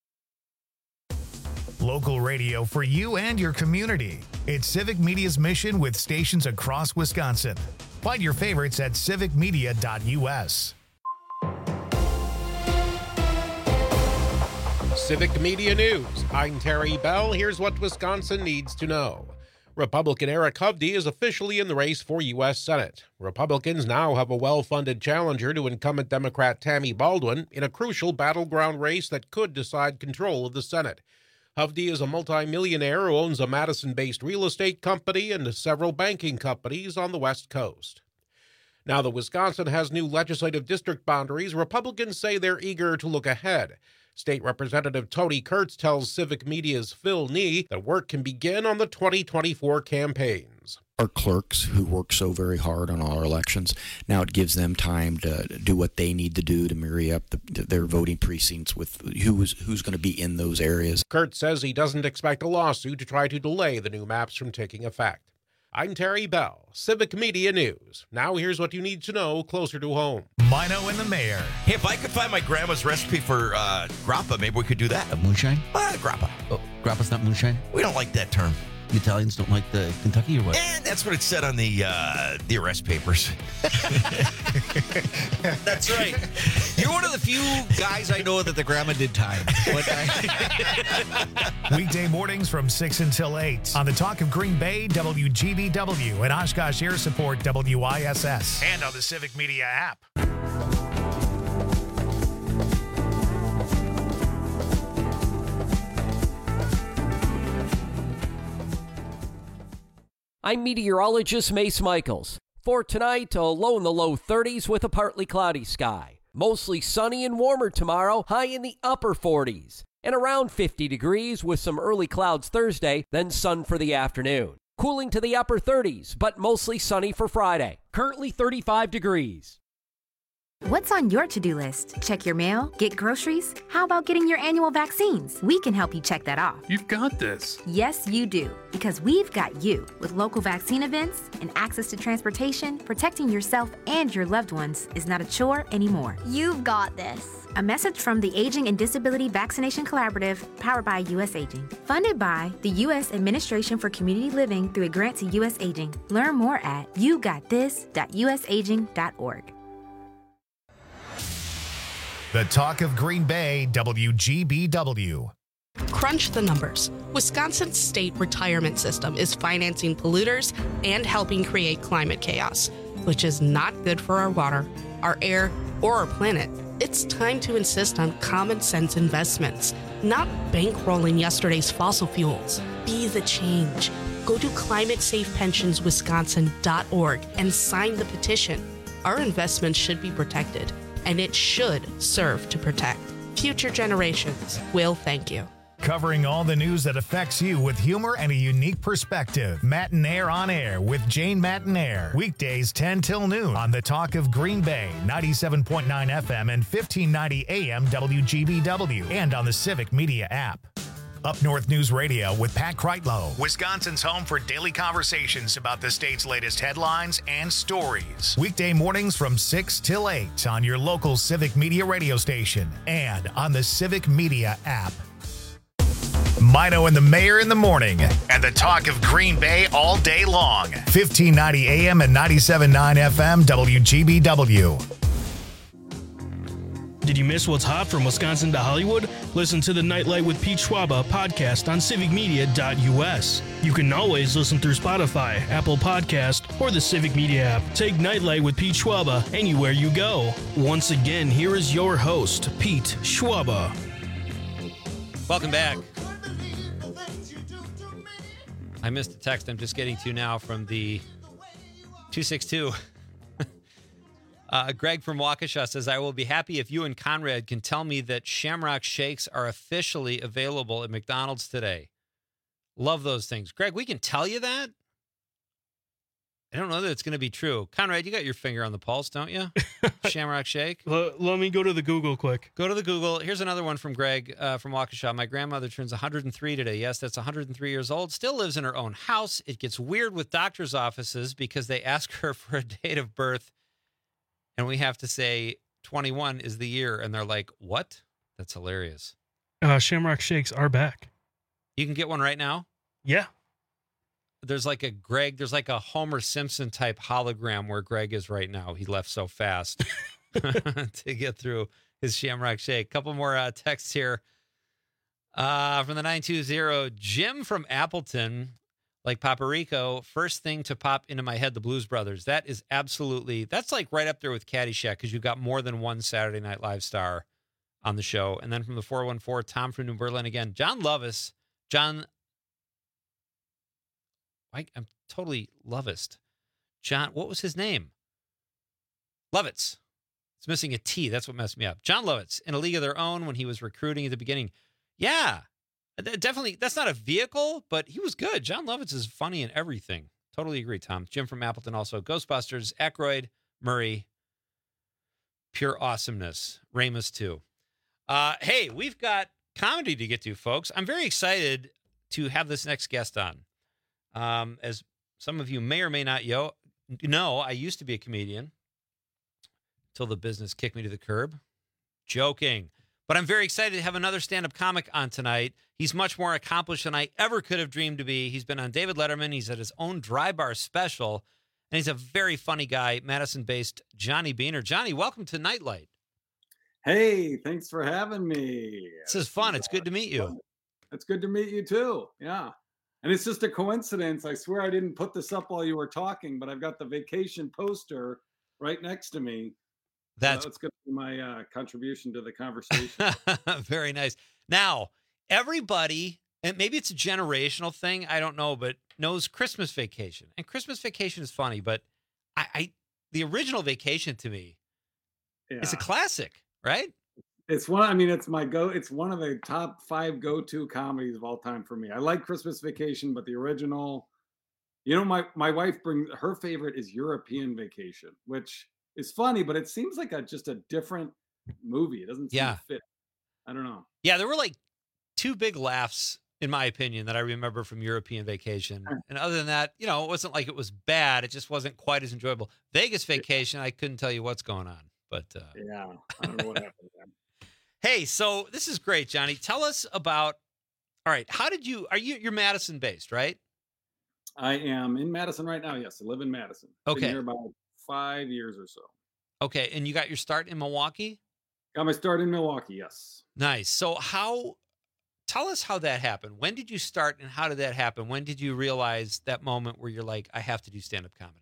[SPEAKER 7] Local radio for you and your community. It's Civic Media's mission with stations across Wisconsin. Find your favorites at civic media dot U S.
[SPEAKER 9] Civic Media News. I'm Terry Bell. Here's what Wisconsin needs to know. Republican Eric Hovde is officially in the race for U S Senate. Republicans now have a well-funded challenger to incumbent Democrat Tammy Baldwin in a crucial battleground race that could decide control of the Senate. Hovde is a multimillionaire who owns a Madison-based real estate company and several banking companies on the West Coast. Now that Wisconsin has new legislative district boundaries, Republicans say they're eager to look ahead. State Representative Tony Kurtz tells Civic Media's Phil Nee that work can begin on the twenty twenty-four campaigns.
[SPEAKER 20] Our clerks who work so very hard on all our elections, now it gives them time to do what they need to do to marry up the, their voting precincts with who's, who's going to be in those areas.
[SPEAKER 9] Kurtz says he doesn't expect a lawsuit to try to delay the new maps from taking effect. I'm Terry Bell, Civic Media News. Now here's what you need to know closer to home.
[SPEAKER 7] Mino and the Mayor.
[SPEAKER 21] Hey, if I could find my grandma's recipe for uh, grappa, maybe we could do that.
[SPEAKER 22] A moonshine?
[SPEAKER 21] Uh, grappa.
[SPEAKER 22] Oh, grappa's not moonshine?
[SPEAKER 21] We don't like that term.
[SPEAKER 22] The Italians don't like the Kentucky or what?
[SPEAKER 21] And that's what it said on the uh, the arrest papers. That's right. You're one of the few guys I know that the grandma did time.
[SPEAKER 7] Weekday mornings from six until eight on the Talk of Green Bay, W G B W, and Oshkosh Air Support, W I S S, and on the Civic Media app.
[SPEAKER 13] I'm meteorologist Mace Michaels. For tonight, a low in the low thirties with a partly cloudy sky. Mostly sunny and warmer tomorrow, high in the upper forties. And around fifty degrees with some early clouds Thursday, then sun for the afternoon. Cooling to the upper thirties, but mostly sunny for Friday. Currently thirty-five degrees.
[SPEAKER 23] What's on your to-do list? Check your mail? Get groceries? How about getting your annual vaccines? We can help you check that off.
[SPEAKER 24] You've got this.
[SPEAKER 23] Yes, you do. Because we've got you. With local vaccine events and access to transportation, protecting yourself and your loved ones is not a chore anymore.
[SPEAKER 25] You've got this.
[SPEAKER 23] A message from the Aging and Disability Vaccination Collaborative, powered by U S Aging. Funded by the U S Administration for Community Living through a grant to U S Aging. Learn more at you got this dot U S aging dot org.
[SPEAKER 7] The Talk of Green Bay, W G B W.
[SPEAKER 26] Crunch the numbers. Wisconsin's state retirement system is financing polluters and helping create climate chaos, which is not good for our water, our air, or our planet. It's time to insist on common sense investments, not bankrolling yesterday's fossil fuels. Be the change. Go to climate safe pensions wisconsin dot org and sign the petition. Our investments should be protected, and it should serve to protect. Future generations will thank you.
[SPEAKER 7] Covering all the news that affects you with humor and a unique perspective. Matinaire on Air with Jane Matinaire. Weekdays ten till noon on the Talk of Green Bay, ninety-seven point nine F M and fifteen ninety A M W G B W, and on the Civic Media app. Up North News Radio with Pat Kreitlow, Wisconsin's home for daily conversations about the state's latest headlines and stories. Weekday mornings from six till eight on your local Civic Media radio station and on the Civic Media app. Mino and the Mayor in the morning, and the Talk of Green Bay all day long. fifteen ninety A M and ninety-seven point nine F M W G B W.
[SPEAKER 15] Did you miss what's hot from Wisconsin to Hollywood? Listen to the Nightlight with Pete Schwaba podcast on civic media dot U S. You can always listen through Spotify, Apple Podcast, or the Civic Media app. Take Nightlight with Pete Schwaba anywhere you go. Once again, here is your host, Pete Schwaba.
[SPEAKER 14] Welcome back. I missed a text I'm just getting to now from the two six two. Uh, Greg from Waukesha says, I will be happy if you and Conrad can tell me that Shamrock Shakes are officially available at McDonald's today. Love those things. Greg, we can tell you that? I don't know that it's going to be true. Conrad, you got your finger on the pulse, don't you? Shamrock Shake.
[SPEAKER 15] Let, let me go to the Google quick.
[SPEAKER 14] Go to the Google. Here's another one from Greg uh, from Waukesha. My grandmother turns one hundred three today. Yes, that's one hundred three years old. Still lives in her own house. It gets weird with doctor's offices because they ask her for a date of birth, and we have to say twenty-one is the year, and they're like, what? That's hilarious.
[SPEAKER 15] Uh, Shamrock Shakes are back.
[SPEAKER 14] You can get one right now?
[SPEAKER 15] Yeah.
[SPEAKER 14] There's like a Greg, there's like a Homer Simpson type hologram where Greg is right now. He left so fast to get through his Shamrock Shake. Couple more uh, texts here. Uh, from the nine two zero, Jim from Appleton, like Paparico, first thing to pop into my head, the Blues Brothers. That is absolutely, that's like right up there with Caddyshack because you've got more than one Saturday Night Live star on the show. And then from the four one four, Tom from New Berlin again. John Lovis, John, I, I'm totally Lovist. John, what was his name? Lovitz. It's missing a T. That's what messed me up. John Lovitz, in a league of their own when he was recruiting at the beginning. Yeah, definitely. That's not a vehicle, but he was good. John Lovitz is funny in everything. Totally agree, Tom. Jim from Appleton also. Ghostbusters, Aykroyd, Murray. Pure awesomeness. Ramus, too. Uh, hey, we've got comedy to get to, folks. I'm very excited to have this next guest on. Um, as some of you may or may not yo- know, I used to be a comedian until the business kicked me to the curb. Joking. But I'm very excited to have another stand-up comic on tonight. He's much more accomplished than I ever could have dreamed to be. He's been on David Letterman. He's at his own Dry Bar special. And he's a very funny guy, Madison-based Johnny Beaner. Johnny, welcome to Nightlight.
[SPEAKER 3] Hey, thanks for having me.
[SPEAKER 14] This is fun. It's good to meet you.
[SPEAKER 3] It's good to meet you, too. Yeah. And it's just a coincidence. I swear I didn't put this up while you were talking, but I've got the vacation poster right next to me.
[SPEAKER 14] That's
[SPEAKER 3] so it's going to be my uh, contribution to the conversation.
[SPEAKER 14] Very nice. Now, everybody, and maybe it's a generational thing, I don't know, but knows Christmas Vacation. And Christmas Vacation is funny, but I, I the original Vacation to me
[SPEAKER 3] yeah.
[SPEAKER 14] is a classic, right?
[SPEAKER 3] It's one, I mean, it's my go, it's one of the top five go-to comedies of all time for me. I like Christmas Vacation, but the original, you know, my, my wife brings, her favorite is European Vacation, which is funny, but it seems like a, just a different movie. It doesn't seem
[SPEAKER 14] yeah.
[SPEAKER 3] to fit. I don't know.
[SPEAKER 14] Yeah, there were like two big laughs, in my opinion, that I remember from European Vacation. And other than that, you know, it wasn't like it was bad. It just wasn't quite as enjoyable. Vegas Vacation, I couldn't tell you what's going on, but uh,
[SPEAKER 3] yeah, I don't know what happened there.
[SPEAKER 14] Hey, so this is great, Johnny. Tell us about, all right, how did you, are you, you're Madison based, right?
[SPEAKER 3] I am in Madison right now. Yes, I live in Madison.
[SPEAKER 14] Okay.
[SPEAKER 3] Been here about five years or so.
[SPEAKER 14] Okay, and you got your start in Milwaukee?
[SPEAKER 3] Got my start in Milwaukee, yes.
[SPEAKER 14] Nice. So how, tell us how that happened. When did you start and how did that happen? When did you realize that moment where you're like, I have to do stand-up comedy?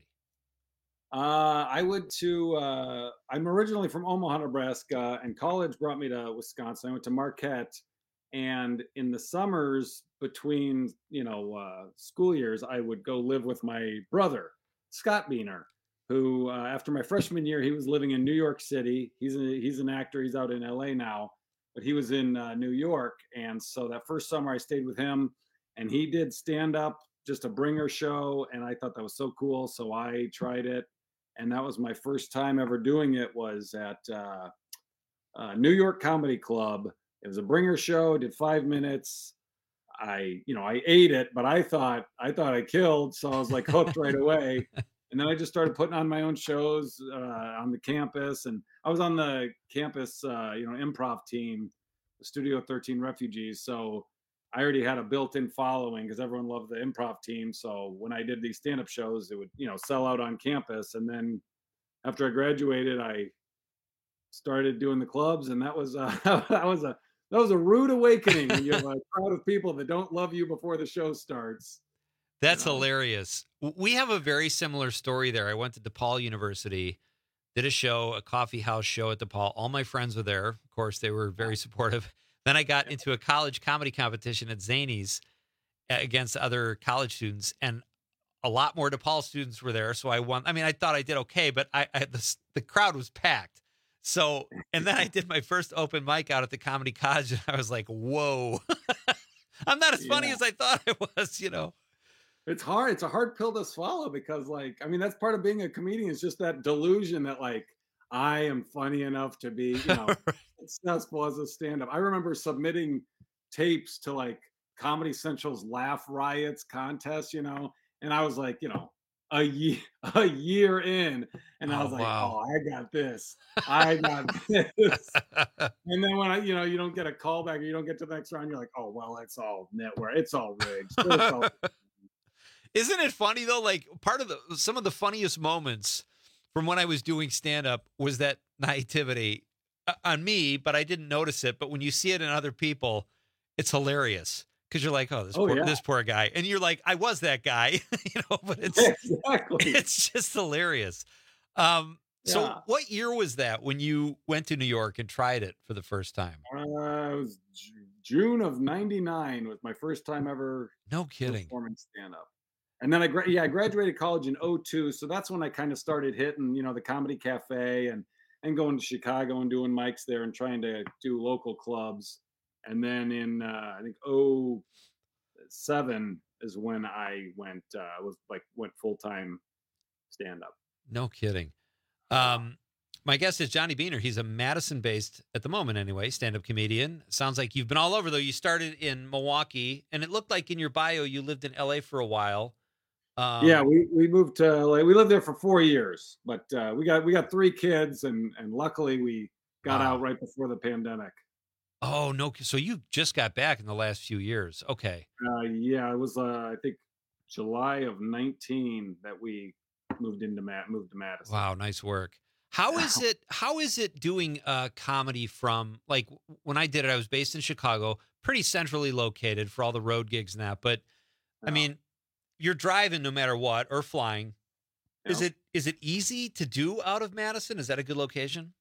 [SPEAKER 3] Uh, I went to, uh, I'm originally from Omaha, Nebraska, and college brought me to Wisconsin. I went to Marquette, and in the summers between, you know, uh, school years, I would go live with my brother, Scott Beaner, who, uh, after my freshman year, he was living in New York City. He's a, he's an actor. He's out in L A now, but he was in uh, New York. And so that first summer I stayed with him, and he did stand up, just a bringer show. And I thought that was so cool. So I tried it. And that was my first time ever doing it, was at uh, uh, New York Comedy Club. It was a bringer show, did five minutes. I, you know, I ate it, but I thought, I thought I killed. So I was like hooked right away. And then I just started putting on my own shows uh, on the campus. And I was on the campus, uh, you know, improv team, the Studio thirteen Refugees. So I already had a built-in following because everyone loved the improv team. So when I did these stand-up shows, it would, you know, sell out on campus. And then after I graduated, I started doing the clubs, and that was uh, that was a that was a rude awakening when you have a crowd of people that don't love you before the show starts.
[SPEAKER 14] That's hilarious. We have a very similar story there. I went to DePaul University, did a show, a coffee house show at DePaul. All my friends were there. Of course, they were very supportive. Then I got into a college comedy competition at Zanies against other college students, and a lot more DePaul students were there. So I won. I mean, I thought I did okay, but I, I the, the crowd was packed. So, and then I did my first open mic out at the Comedy Cottage, and I was like, whoa, I'm not as funny
[SPEAKER 3] Yeah.
[SPEAKER 14] as I thought I was, you know.
[SPEAKER 3] It's hard. It's a hard pill to swallow because, like, I mean, that's part of being a comedian is just that delusion that, like, I am funny enough to be, you know, successful as a stand-up. I remember submitting tapes to, like, Comedy Central's Laugh Riots contest, you know, and I was like, you know, a year, a year in, and I
[SPEAKER 14] Oh,
[SPEAKER 3] was like,
[SPEAKER 14] wow.
[SPEAKER 3] oh, I got this. I got this. And then when I, you know, you don't get a callback or you don't get to the next round, you're like, oh, well, it's all network. It's all rigged. It's all
[SPEAKER 14] Isn't it funny though? Like part of the some of the funniest moments from when I was doing stand up was that naivety uh, on me, but I didn't notice it. But when you see it in other people, it's hilarious because you're like, oh, this
[SPEAKER 3] Oh,
[SPEAKER 14] poor,
[SPEAKER 3] yeah.
[SPEAKER 14] this poor guy, and you're like, I was that guy, you know. But it's
[SPEAKER 3] exactly.
[SPEAKER 14] it's just hilarious. Um, so
[SPEAKER 3] Yeah.
[SPEAKER 14] what year was that when you went to New York and tried it for the first time?
[SPEAKER 3] Uh, it was Ju- June of ninety-nine was my first time ever
[SPEAKER 14] No kidding.
[SPEAKER 3] performing stand-up. And then I, gra- yeah, I graduated college in oh two. So that's when I kind of started hitting, you know, the Comedy Cafe and, and going to Chicago and doing mics there and trying to do local clubs. And then in, uh, I think, oh seven is when I went, uh, was like, went full-time stand-up.
[SPEAKER 14] No kidding. Um, my guest is Johnny Beaner. He's a Madison-based, at the moment anyway, stand-up comedian. Sounds like you've been all over, though. You started in Milwaukee, and it looked like in your bio you lived in L A for a while. Um,
[SPEAKER 3] yeah, we, we moved to L A. We lived there for four years, but uh, we got we got three kids, and and luckily we got
[SPEAKER 14] Wow.
[SPEAKER 3] out right before the pandemic.
[SPEAKER 14] Oh, no. So you just got back in the last few years. Okay.
[SPEAKER 3] Uh, yeah, it was uh, I think July of nineteen that we moved into Matt moved to Madison.
[SPEAKER 14] Wow, nice work. How is it? How is it doing uh, comedy from like when I did it? I was based in Chicago, pretty centrally located for all the road gigs and that. But I mean, you're driving no matter what or flying. Is
[SPEAKER 3] Yeah.
[SPEAKER 14] it is it easy to do out of Madison? Is that a good location?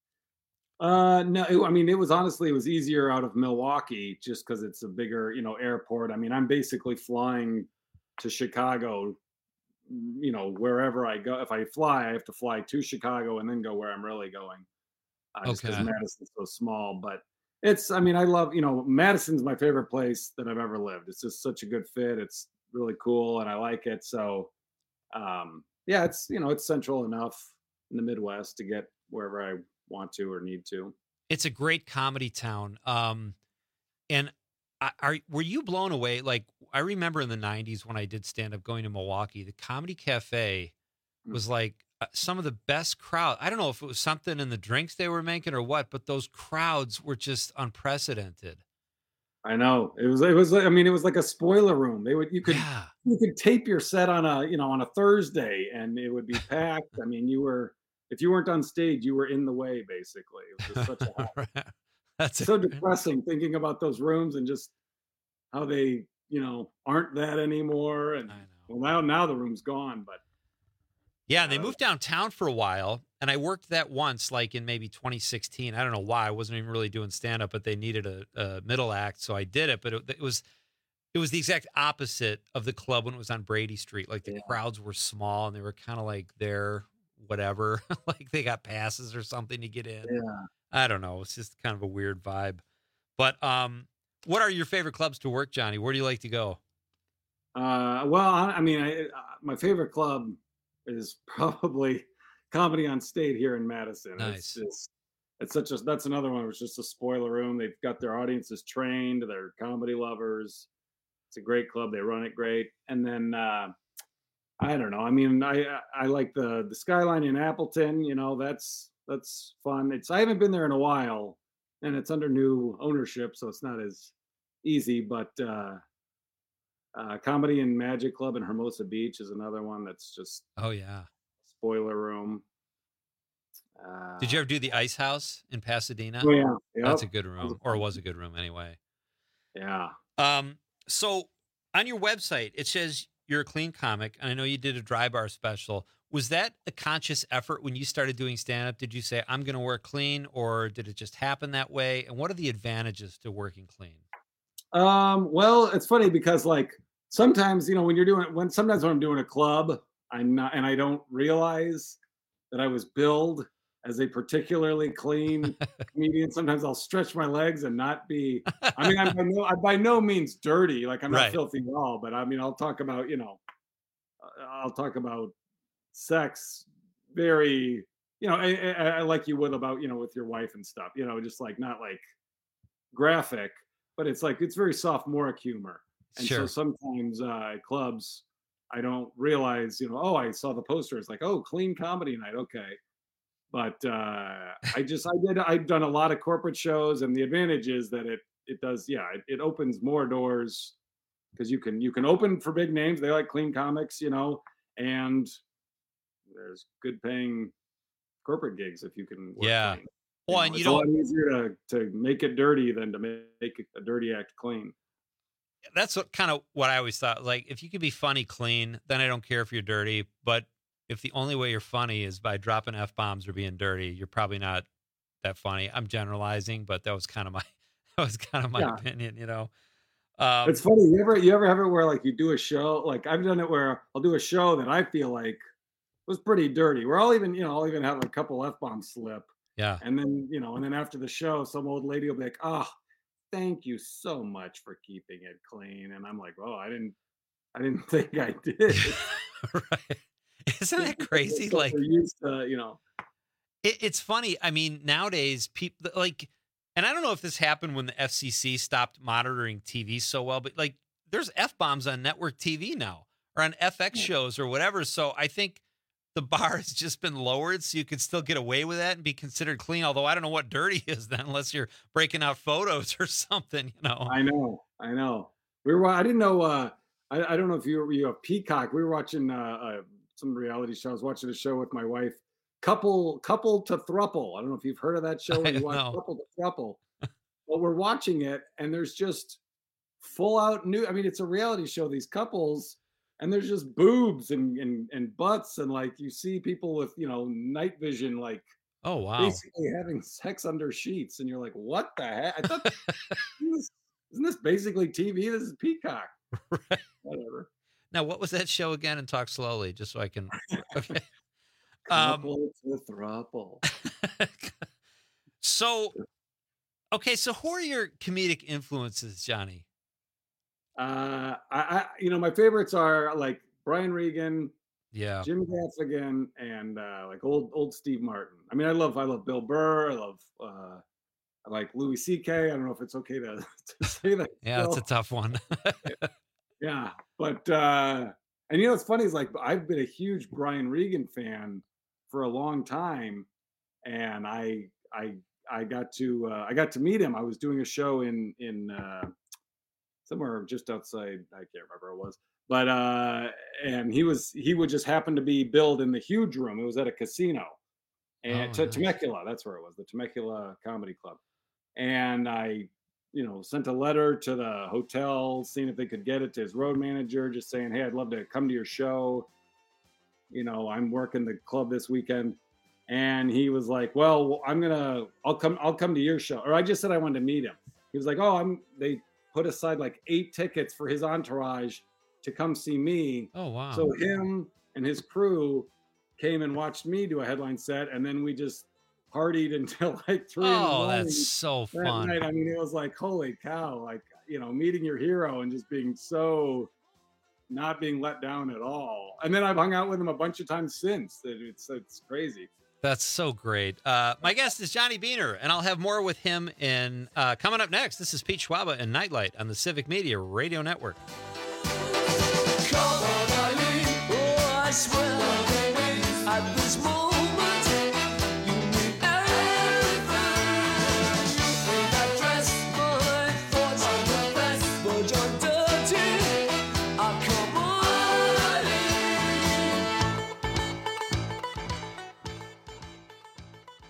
[SPEAKER 3] Uh, no, it- I mean it was honestly it was easier out of Milwaukee just because it's a bigger you know airport. I mean I'm basically flying to Chicago. You know wherever I go, if I fly, I have to fly to Chicago and then go where I'm really going. Uh, just because
[SPEAKER 14] Okay.
[SPEAKER 3] Madison's so small, but it's, I mean, I love, you know, Madison's my favorite place that I've ever lived. It's just such a good fit. It's really cool and I like it. So, um, yeah, it's, you know, it's central enough in the Midwest to get wherever I want to or need to.
[SPEAKER 14] It's a great comedy town. Um, and I, are were you blown away? Like I remember in the nineties when I did stand up going to Milwaukee, the Comedy Cafe was like uh, some of the best crowd. I don't know if it was something in the drinks they were making or what, but those crowds were just unprecedented.
[SPEAKER 3] I know it was, it was like, I mean, it was like a spoiler room. They would, you could,
[SPEAKER 14] Yeah.
[SPEAKER 3] you could tape your set on a, you know, on a Thursday and it would be packed. I mean, you were, if you weren't on stage, you were in the way basically. It was just such a
[SPEAKER 14] That's
[SPEAKER 3] so depressing thinking about those rooms and just how they, you know, aren't that anymore. And well, now now the room's gone, but
[SPEAKER 14] Yeah, they moved downtown for a while, and I worked that once, like in maybe twenty sixteen. I don't know why. I wasn't even really doing stand-up, but they needed a, a middle act, so I did it. But it, it was it was the exact opposite of the club when it was on Brady Street. Like the crowds were small, and they were kind of like there, whatever. Like they got passes or something to get in.
[SPEAKER 3] Yeah.
[SPEAKER 14] I don't know. It's just kind of a weird vibe. But um, what are your favorite clubs to work, Johnny? Where do you like to go?
[SPEAKER 3] Uh, well, I, I mean, I, uh, my favorite club is probably Comedy on State here in Madison.
[SPEAKER 14] Nice.
[SPEAKER 3] It's just, it's such a, that's another one. It's just a spoiler room. They've got their audiences trained. They're comedy lovers. It's a great club. They run it great. And then, uh, I don't know. I mean, I, I like the, the Skyline in Appleton, you know, that's, that's fun. It's, I haven't been there in a while and it's under new ownership, so it's not as easy, but, uh, Uh, Comedy and Magic Club in Hermosa Beach is another one that's just
[SPEAKER 14] Oh yeah,
[SPEAKER 3] spoiler room. Uh,
[SPEAKER 14] Did you ever do the Ice House in Pasadena?
[SPEAKER 3] Oh, yeah. Yep.
[SPEAKER 14] That's a good
[SPEAKER 3] That was
[SPEAKER 14] room, or was a good room anyway.
[SPEAKER 3] Yeah.
[SPEAKER 14] Um. So on your website, it says you're a clean comic, and I know you did a dry bar special. Was that a conscious effort when you started doing stand-up? Did you say, I'm going to work clean, or did it just happen that way? And what are the advantages to working clean?
[SPEAKER 3] Um, well, it's funny because like sometimes, you know, when you're doing when sometimes when I'm doing a club, I'm not and I don't realize that I was billed as a particularly clean comedian. Sometimes I'll stretch my legs and not be I mean, I'm by no, I'm by no means dirty, like I'm not
[SPEAKER 14] Right.
[SPEAKER 3] filthy at all, but I mean, I'll talk about, you know, uh, I'll talk about sex very, you know, I, I, I like you would about, you know, with your wife and stuff, you know, just like not like graphic, but it's like it's very sophomoric humor. And
[SPEAKER 14] Sure.
[SPEAKER 3] so sometimes uh, at clubs, I don't realize, you know, oh, I saw the poster. It's like, oh, clean comedy night. Okay. But uh, I just, I did, I've done a lot of corporate shows, and the advantage is that it, it does, yeah, it, it opens more doors because you can, you can open for big names. They like clean comics, you know, and there's good paying corporate gigs if you can work
[SPEAKER 14] Yeah.
[SPEAKER 3] clean.
[SPEAKER 14] Well,
[SPEAKER 3] know,
[SPEAKER 14] and you
[SPEAKER 3] it's a lot
[SPEAKER 14] don't,
[SPEAKER 3] easier to, to make it dirty than to make a dirty act clean.
[SPEAKER 14] that's what kind of what I always thought. Like, if you could be funny clean, then I don't care if you're dirty. But if the only way you're funny is by dropping F-bombs or being dirty, you're probably not that funny. I'm generalizing, but that was kind of my, that was kind of my
[SPEAKER 3] Yeah.
[SPEAKER 14] opinion, you know? Um,
[SPEAKER 3] It's funny. You ever, you ever have it where like you do a show, like I've done it where I'll do a show that I feel like was pretty dirty, where I'll even, you know, I'll even have a couple F-bombs slip.
[SPEAKER 14] yeah.
[SPEAKER 3] And then, you know, and then after the show, some old lady will be like, oh, thank you so much for keeping it clean. And I'm like, oh, I didn't, I didn't think I did.
[SPEAKER 14] Right. Isn't that crazy?
[SPEAKER 3] So
[SPEAKER 14] Like,
[SPEAKER 3] they're used to, you know,
[SPEAKER 14] It, it's funny. I mean, nowadays, people like, and I don't know if this happened when the F C C stopped monitoring T V so well, but like, there's F-bombs on network T V now or on F X shows or whatever. So I think the bar has just been lowered so you can still get away with that and be considered clean. Although I don't know what dirty is then, unless you're breaking out photos or something, you know.
[SPEAKER 3] I know, I know. We were, I didn't know, uh, I, I don't know if you were, you have Peacock. We were watching uh, uh, some reality show. I was watching a show with my wife, couple, couple to thruple. I don't know if you've heard of that show where
[SPEAKER 14] I
[SPEAKER 3] you watch
[SPEAKER 14] know.
[SPEAKER 3] couple to thruple. But we're watching it, and there's just full out new. I mean, it's a reality show. These couples, and there's just boobs and and and butts, and like you see people with you know night vision, like
[SPEAKER 14] Oh, wow.
[SPEAKER 3] basically having sex under sheets, and you're like, what the heck? I thought this, isn't this basically T V? This is Peacock.
[SPEAKER 14] Right.
[SPEAKER 3] Whatever.
[SPEAKER 14] Now, what was that show again? And talk slowly, just so I can. Okay. Um,
[SPEAKER 3] Couple to thruple.
[SPEAKER 14] so, okay, so who are your comedic influences, Johnny?
[SPEAKER 3] Uh, I, I, you know, my favorites are like Brian Regan,
[SPEAKER 14] Yeah.
[SPEAKER 3] Jim Gaffigan, and uh, like old old Steve Martin. I mean, I love I love Bill Burr. I love uh, I like Louis C K. I don't know if it's okay to, to say that.
[SPEAKER 14] Yeah, that's a
[SPEAKER 3] still.
[SPEAKER 14] tough one.
[SPEAKER 3] Yeah, but uh, and you know what's funny is like I've been a huge Brian Regan fan for a long time, and I I I got to uh, I got to meet him. I was doing a show in in uh, somewhere just outside. I can't remember where it was, but uh, and he was he would just happen to be billed in the huge room. It was at a casino, and
[SPEAKER 14] Oh,
[SPEAKER 3] Te-
[SPEAKER 14] nice.
[SPEAKER 3] Temecula. That's where it was, the Temecula Comedy Club. And I, you know, sent a letter to the hotel, seeing if they could get it to his road manager, just saying, hey, I'd love to come to your show. You know, I'm working the club this weekend. And he was like, well, I'm gonna, I'll come, I'll come to your show. Or I just said I wanted to meet him. He was like, oh, I'm. They put aside like eight tickets for his entourage to come see me.
[SPEAKER 14] Oh, wow.
[SPEAKER 3] So him and his crew came and watched me do a headline set, and then we just partied until like three. in the
[SPEAKER 14] Oh,
[SPEAKER 3] morning
[SPEAKER 14] that's so
[SPEAKER 3] that
[SPEAKER 14] fun.
[SPEAKER 3] night. I mean, it was like, holy cow! Like, you know, meeting your hero and just being so not being let down at all. And then I've hung out with him a bunch of times since. It- It's it's crazy.
[SPEAKER 14] That's so great. Uh, my guest is Johnny Beaner, and I'll have more with him in uh, coming up next. This is Pete Schwaba and Nightlight on the Civic Media Radio Network.
[SPEAKER 4] Oh, I swear, at this moment, you mean everything. In that dress, my thoughts are the best, but you're dirty. Ah, come on,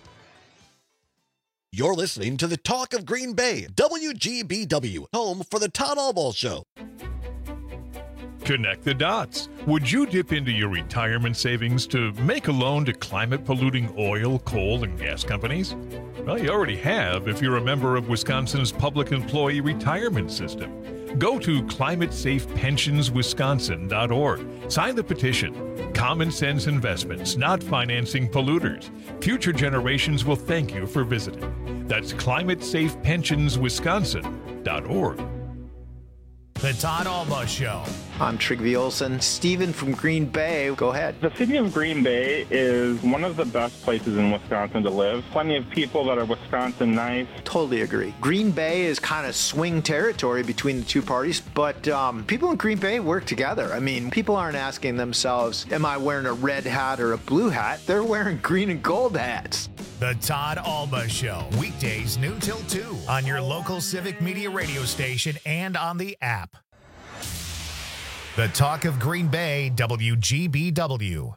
[SPEAKER 5] You're listening to the Talk of Green Bay, W G B W, home for the Todd Albaugh Show.
[SPEAKER 6] Connect the dots. Would you dip into your retirement savings to make a loan to climate-polluting oil, coal, and gas companies? Well, you already have if you're a member of Wisconsin's Public Employee Retirement System. Go to climate safe pensions wisconsin dot org. Sign the petition. Common sense investments, not financing polluters. Future generations will thank you for visiting. That's climate safe pensions wisconsin dot org.
[SPEAKER 7] The Todd Albaugh Show.
[SPEAKER 8] I'm Trygve Olsen. Steven from Green Bay, go ahead.
[SPEAKER 10] The city of Green Bay is one of the best places in Wisconsin to live. Plenty of people that are Wisconsin nice.
[SPEAKER 8] Totally agree. Green Bay is kind of swing territory between the two parties, but um, people in Green Bay work together. I mean, people aren't asking themselves, am I wearing a red hat or a blue hat? They're wearing green and gold hats.
[SPEAKER 7] The Todd Albaugh Show, weekdays noon till two on your local Civic Media radio station and on the app. The Talk of Green Bay, W G B W.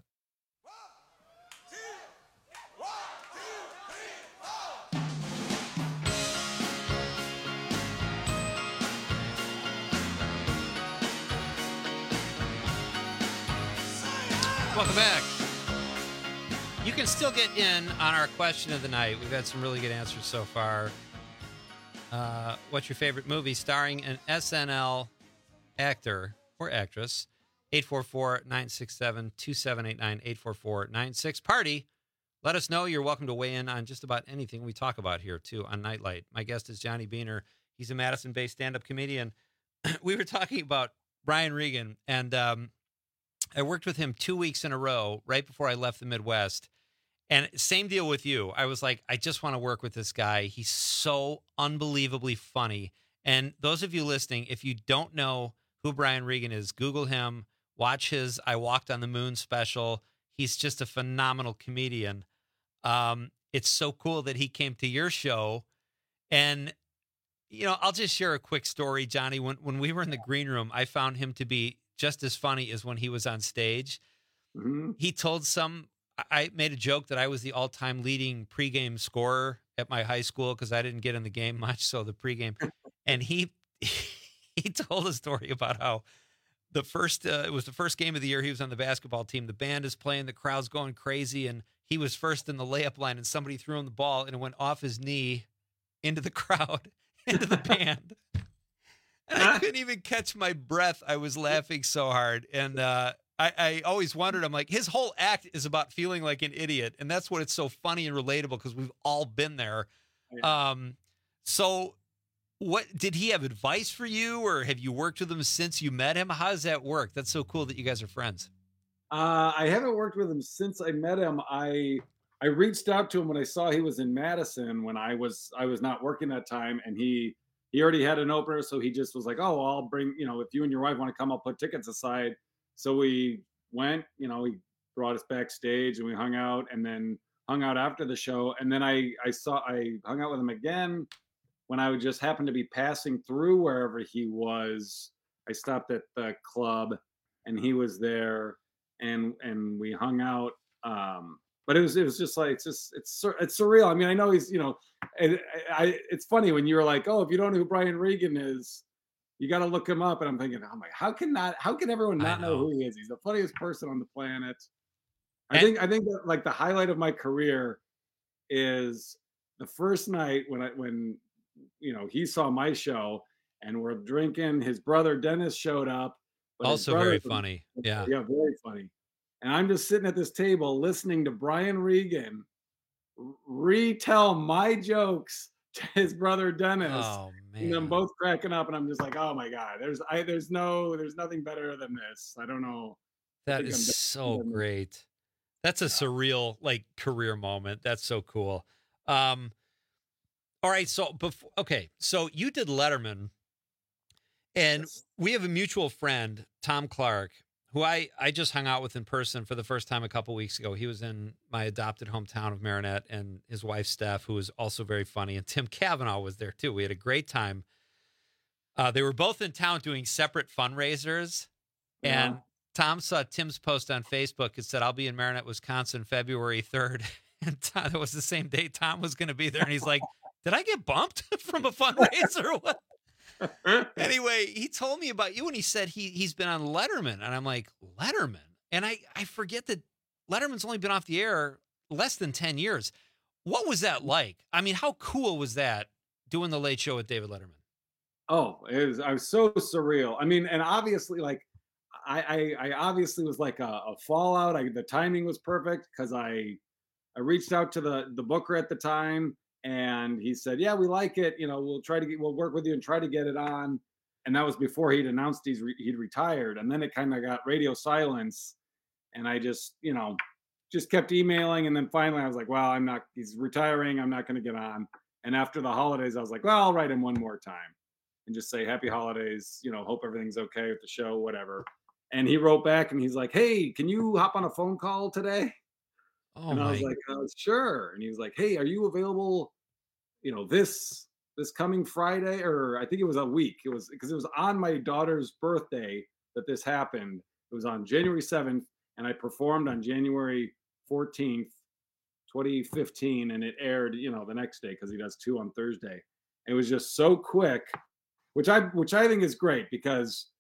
[SPEAKER 14] Welcome back. You can still get in on our question of the night. We've had some really good answers so far. Uh, what's your favorite movie starring an S N L actor or actress? eight four four, nine six seven, two seven eight nine, eight four four, nine six. Party. Let us know. You're welcome to weigh in on just about anything we talk about here, too, on Nightlight. My guest is Johnny Beaner. He's a Madison-based stand-up comedian. We were talking about Brian Regan, and um, I worked with him two weeks in a row right before I left the Midwest. And same deal with you. I was like, I just want to work with this guy. He's so unbelievably funny. And those of you listening, if you don't know who Brian Regan is, Google him, watch his I Walked on the Moon special. He's just a phenomenal comedian. Um, it's so cool that he came to your show. And, you know, I'll just share a quick story, Johnny. When, when we were in the green room, I found him to be just as funny as when he was on stage.
[SPEAKER 3] Mm-hmm.
[SPEAKER 14] He told some... I made a joke that I was the all-time leading pregame scorer at my high school because I didn't get in the game much, so the pregame. And he he told a story about how the first uh, it was the first game of the year he was on the basketball team. The band is playing, the crowd's going crazy, and he was first in the layup line, and somebody threw him the ball, and it went off his knee into the crowd, into the band. And I couldn't even catch my breath. I was laughing so hard, and uh, I, I always wondered, I'm like, his whole act is about feeling like an idiot. And that's what it's so funny and relatable because we've all been there. Yeah. Um, so what did he have advice for you or have you worked with him since you met him? How does that work? That's so cool that you guys are friends.
[SPEAKER 3] Uh, I haven't worked with him since I met him. I, I reached out to him when I saw he was in Madison when I was, I was not working that time and he, he already had an opener. So he just was like, oh, I'll bring, you know, if you and your wife want to come, I'll put tickets aside. So we went, you know, he brought us backstage and we hung out and then hung out after the show. And then I, I saw, I hung out with him again when I would just happen to be passing through wherever he was. I stopped at the club and he was there and, and we hung out. Um, but it was, it was just like, it's just, it's, it's surreal. I mean, I know he's, you know, I, I, it's funny when you're like, oh, if you don't know who Brian Regan is, you got to look him up. And I'm thinking, oh my, how can not, how can everyone not know. know who he is? He's the funniest person on the planet. I and, think, I think that like the highlight of my career is the first night when I, when, you know, he saw my show and we're drinking, his brother Dennis showed up.
[SPEAKER 14] Also very funny. Yeah.
[SPEAKER 3] Yeah. Very funny. And I'm just sitting at this table listening to Brian Regan retell my jokes to his brother Dennis.
[SPEAKER 14] Oh man.
[SPEAKER 3] And them both cracking up and I'm just like, oh my God, there's I there's no there's nothing better than this. I don't know.
[SPEAKER 14] That is so great. That's a yeah. surreal like career moment. That's so cool. Um all right, so before okay, so you did Letterman and yes. we have a mutual friend, Tom Clark, who I, I just hung out with in person for the first time a couple weeks ago. He was in my adopted hometown of Marinette, and his wife, Steph, who was also very funny, and Tim Cavanaugh was there, too. We had a great time. Uh, they were both in town doing separate fundraisers, yeah. and Tom saw Tim's post on Facebook. It said, I'll be in Marinette, Wisconsin, February third. And Tom, that was the same day Tom was going to be there, and he's like, did I get bumped from a fundraiser or what? Anyway, he told me about you and he said he, he's been on Letterman. And I'm like, Letterman? And I, I forget that Letterman's only been off the air less than ten years. What was that like? I mean, how cool was that doing the Late Show with David Letterman?
[SPEAKER 3] Oh, it was, I was so surreal. I mean, and obviously, like, I, I, I obviously was like a, a fallout. I, the timing was perfect because I, I reached out to the the booker at the time, and he said, "Yeah, we like it. You know, we'll try to get, we'll work with you and try to get it on." And that was before he'd announced he's re, he'd retired. And then it kind of got radio silence, and I just, you know, just kept emailing. And then finally, I was like, "Well, I'm not. He's retiring. I'm not going to get on." And after the holidays, I was like, "Well, I'll write him one more time and just say happy holidays. You know, hope everything's okay with the show, whatever." And he wrote back, and he's like, "Hey, can you hop on a phone call today?"
[SPEAKER 14] Oh,
[SPEAKER 3] and I
[SPEAKER 14] my.
[SPEAKER 3] was like, uh, "Sure." And he was like, "Hey, are you available? You know, this this coming Friday, or I think it was a week. It was because it was on my daughter's birthday that this happened. It was on January seventh, and I performed on January fourteenth, twenty fifteen, and it aired, you know, the next day because he does two on Thursday. It was just so quick, which I which I think is great because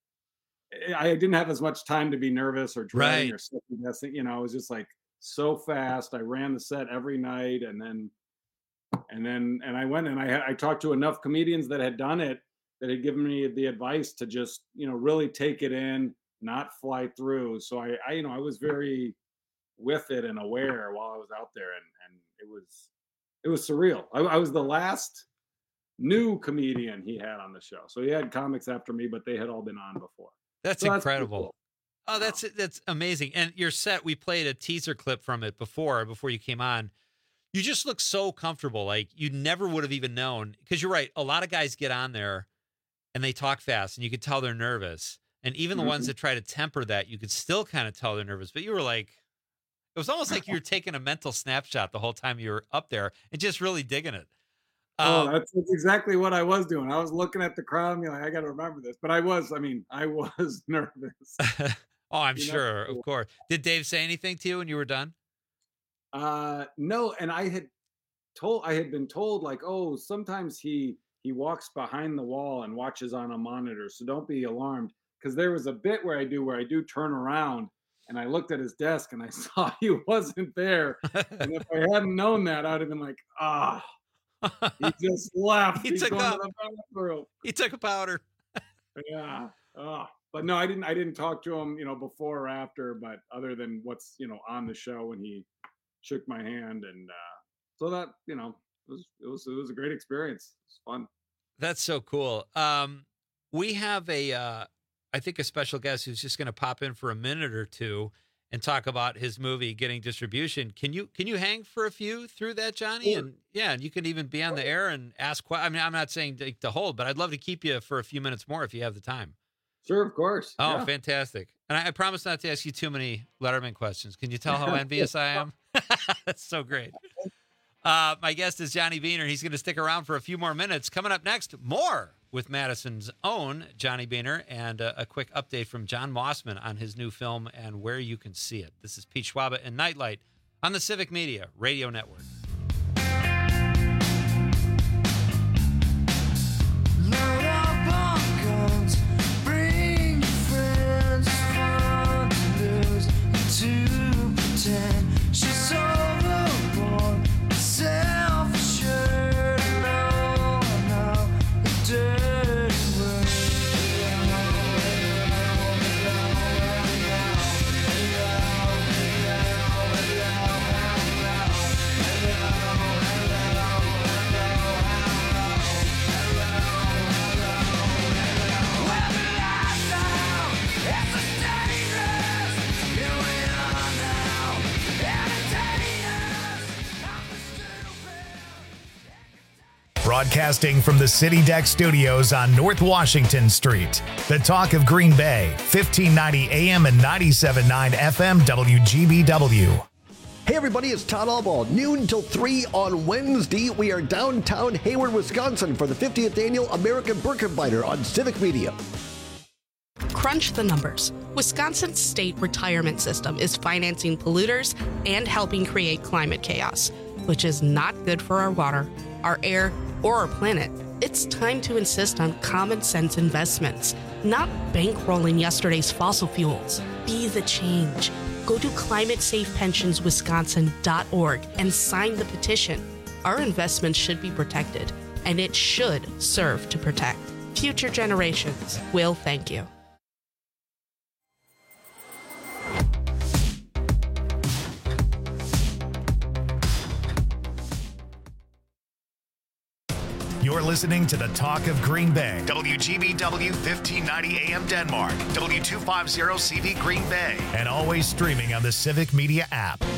[SPEAKER 3] I didn't have as much time to be nervous or dreading
[SPEAKER 14] Right.
[SPEAKER 3] or second guessing. You know, it was just like so fast. I ran the set every night, and then and then and I went and I I talked to enough comedians that had done it that had given me the advice to just, you know, really take it in, not fly through. So I, I you know, I was very with it and aware while I was out there, and and it was it was surreal. I, I was the last new comedian he had on the show. So he had comics after me, but they had all been on before.
[SPEAKER 14] That's
[SPEAKER 3] So that's pretty
[SPEAKER 14] incredible.
[SPEAKER 3] cool.
[SPEAKER 14] Oh, that's that's amazing. And your set, we played a teaser clip from it before before you came on. You just look so comfortable. Like you never would have even known. Because you're right. A lot of guys get on there and they talk fast and you could tell they're nervous. And even the ones
[SPEAKER 3] Mhm.
[SPEAKER 14] that try to temper that, you could still kind of tell they're nervous. But you were like, it was almost like you were taking a mental snapshot the whole time you were up there and just really digging it.
[SPEAKER 3] Oh,
[SPEAKER 14] Um,
[SPEAKER 3] that's, that's exactly what I was doing. I was looking at the crowd and being like, I got to remember this. But I was, I mean, I was nervous.
[SPEAKER 14] oh, I'm
[SPEAKER 3] You know,
[SPEAKER 14] sure. Of course. Did Dave say anything to you when you were done?
[SPEAKER 3] Uh, no, and I had told, I had been told like, oh, sometimes he he walks behind the wall and watches on a monitor, so don't be alarmed. Because there was a bit where I do where I do turn around and I looked at his desk and I saw he wasn't there. And if I hadn't known that, I'd have been like, ah, he just left.
[SPEAKER 14] He
[SPEAKER 3] He's
[SPEAKER 14] took
[SPEAKER 3] going
[SPEAKER 14] a-
[SPEAKER 3] to the bathroom.
[SPEAKER 14] He took a powder.
[SPEAKER 3] Yeah. Oh, but no, I didn't. I didn't talk to him, you know, before or after. But other than what's, you know, on the show when he shook my hand, and uh, so that, you know, it was it was it was a great experience. It was fun.
[SPEAKER 14] That's so cool. Um, we have a, uh, I think a special guest who's just going to pop in for a minute or two and talk about his movie getting distribution. Can you can you hang for a few through that, Johnny?
[SPEAKER 3] Sure.
[SPEAKER 14] And yeah, and you can even be on the air and ask. que- I mean, I'm not saying to, to hold, but I'd love to keep you for a few minutes more if you have the time.
[SPEAKER 3] Sure, of course.
[SPEAKER 14] Oh,
[SPEAKER 3] Yeah.
[SPEAKER 14] fantastic! And I, I promise not to ask you too many Letterman questions. Can you tell how envious I am? That's so great. Uh, my guest is Johnny Beaner. He's going to stick around for a few more minutes. Coming up next, more with Madison's own Johnny Beaner and uh, a quick update from John Mossman on his new film and where you can see it. This is Pete Schwaba and Nightlight on the Civic Media Radio Network.
[SPEAKER 4] Load up on guns, bring your friends. It's fun to lose and to pretend she's overboard, self-assured, and all I know, a dirty
[SPEAKER 7] Broadcasting from the City Deck Studios on North Washington Street. The Talk of Green Bay, fifteen ninety A M and ninety-seven point nine F M W G B W.
[SPEAKER 11] Hey everybody, it's Todd Albaugh. Noon till three on Wednesday. We are downtown Hayward, Wisconsin for the fiftieth Annual American Birkenbiter on Civic Media.
[SPEAKER 26] Crunch the numbers. Wisconsin's state retirement system is financing polluters and helping create climate chaos, which is not good for our water, our air, or our planet. It's time to insist on common sense investments, not bankrolling yesterday's fossil fuels. Be the change. Go to climate safe pensions wisconsin dot org and sign the petition. Our investments should be protected, and it should serve to protect. Future generations will thank you.
[SPEAKER 7] You're listening to the Talk of Green Bay. W G B W fifteen ninety A M Denmark. W two fifty C V Green Bay. And always streaming on the Civic Media app.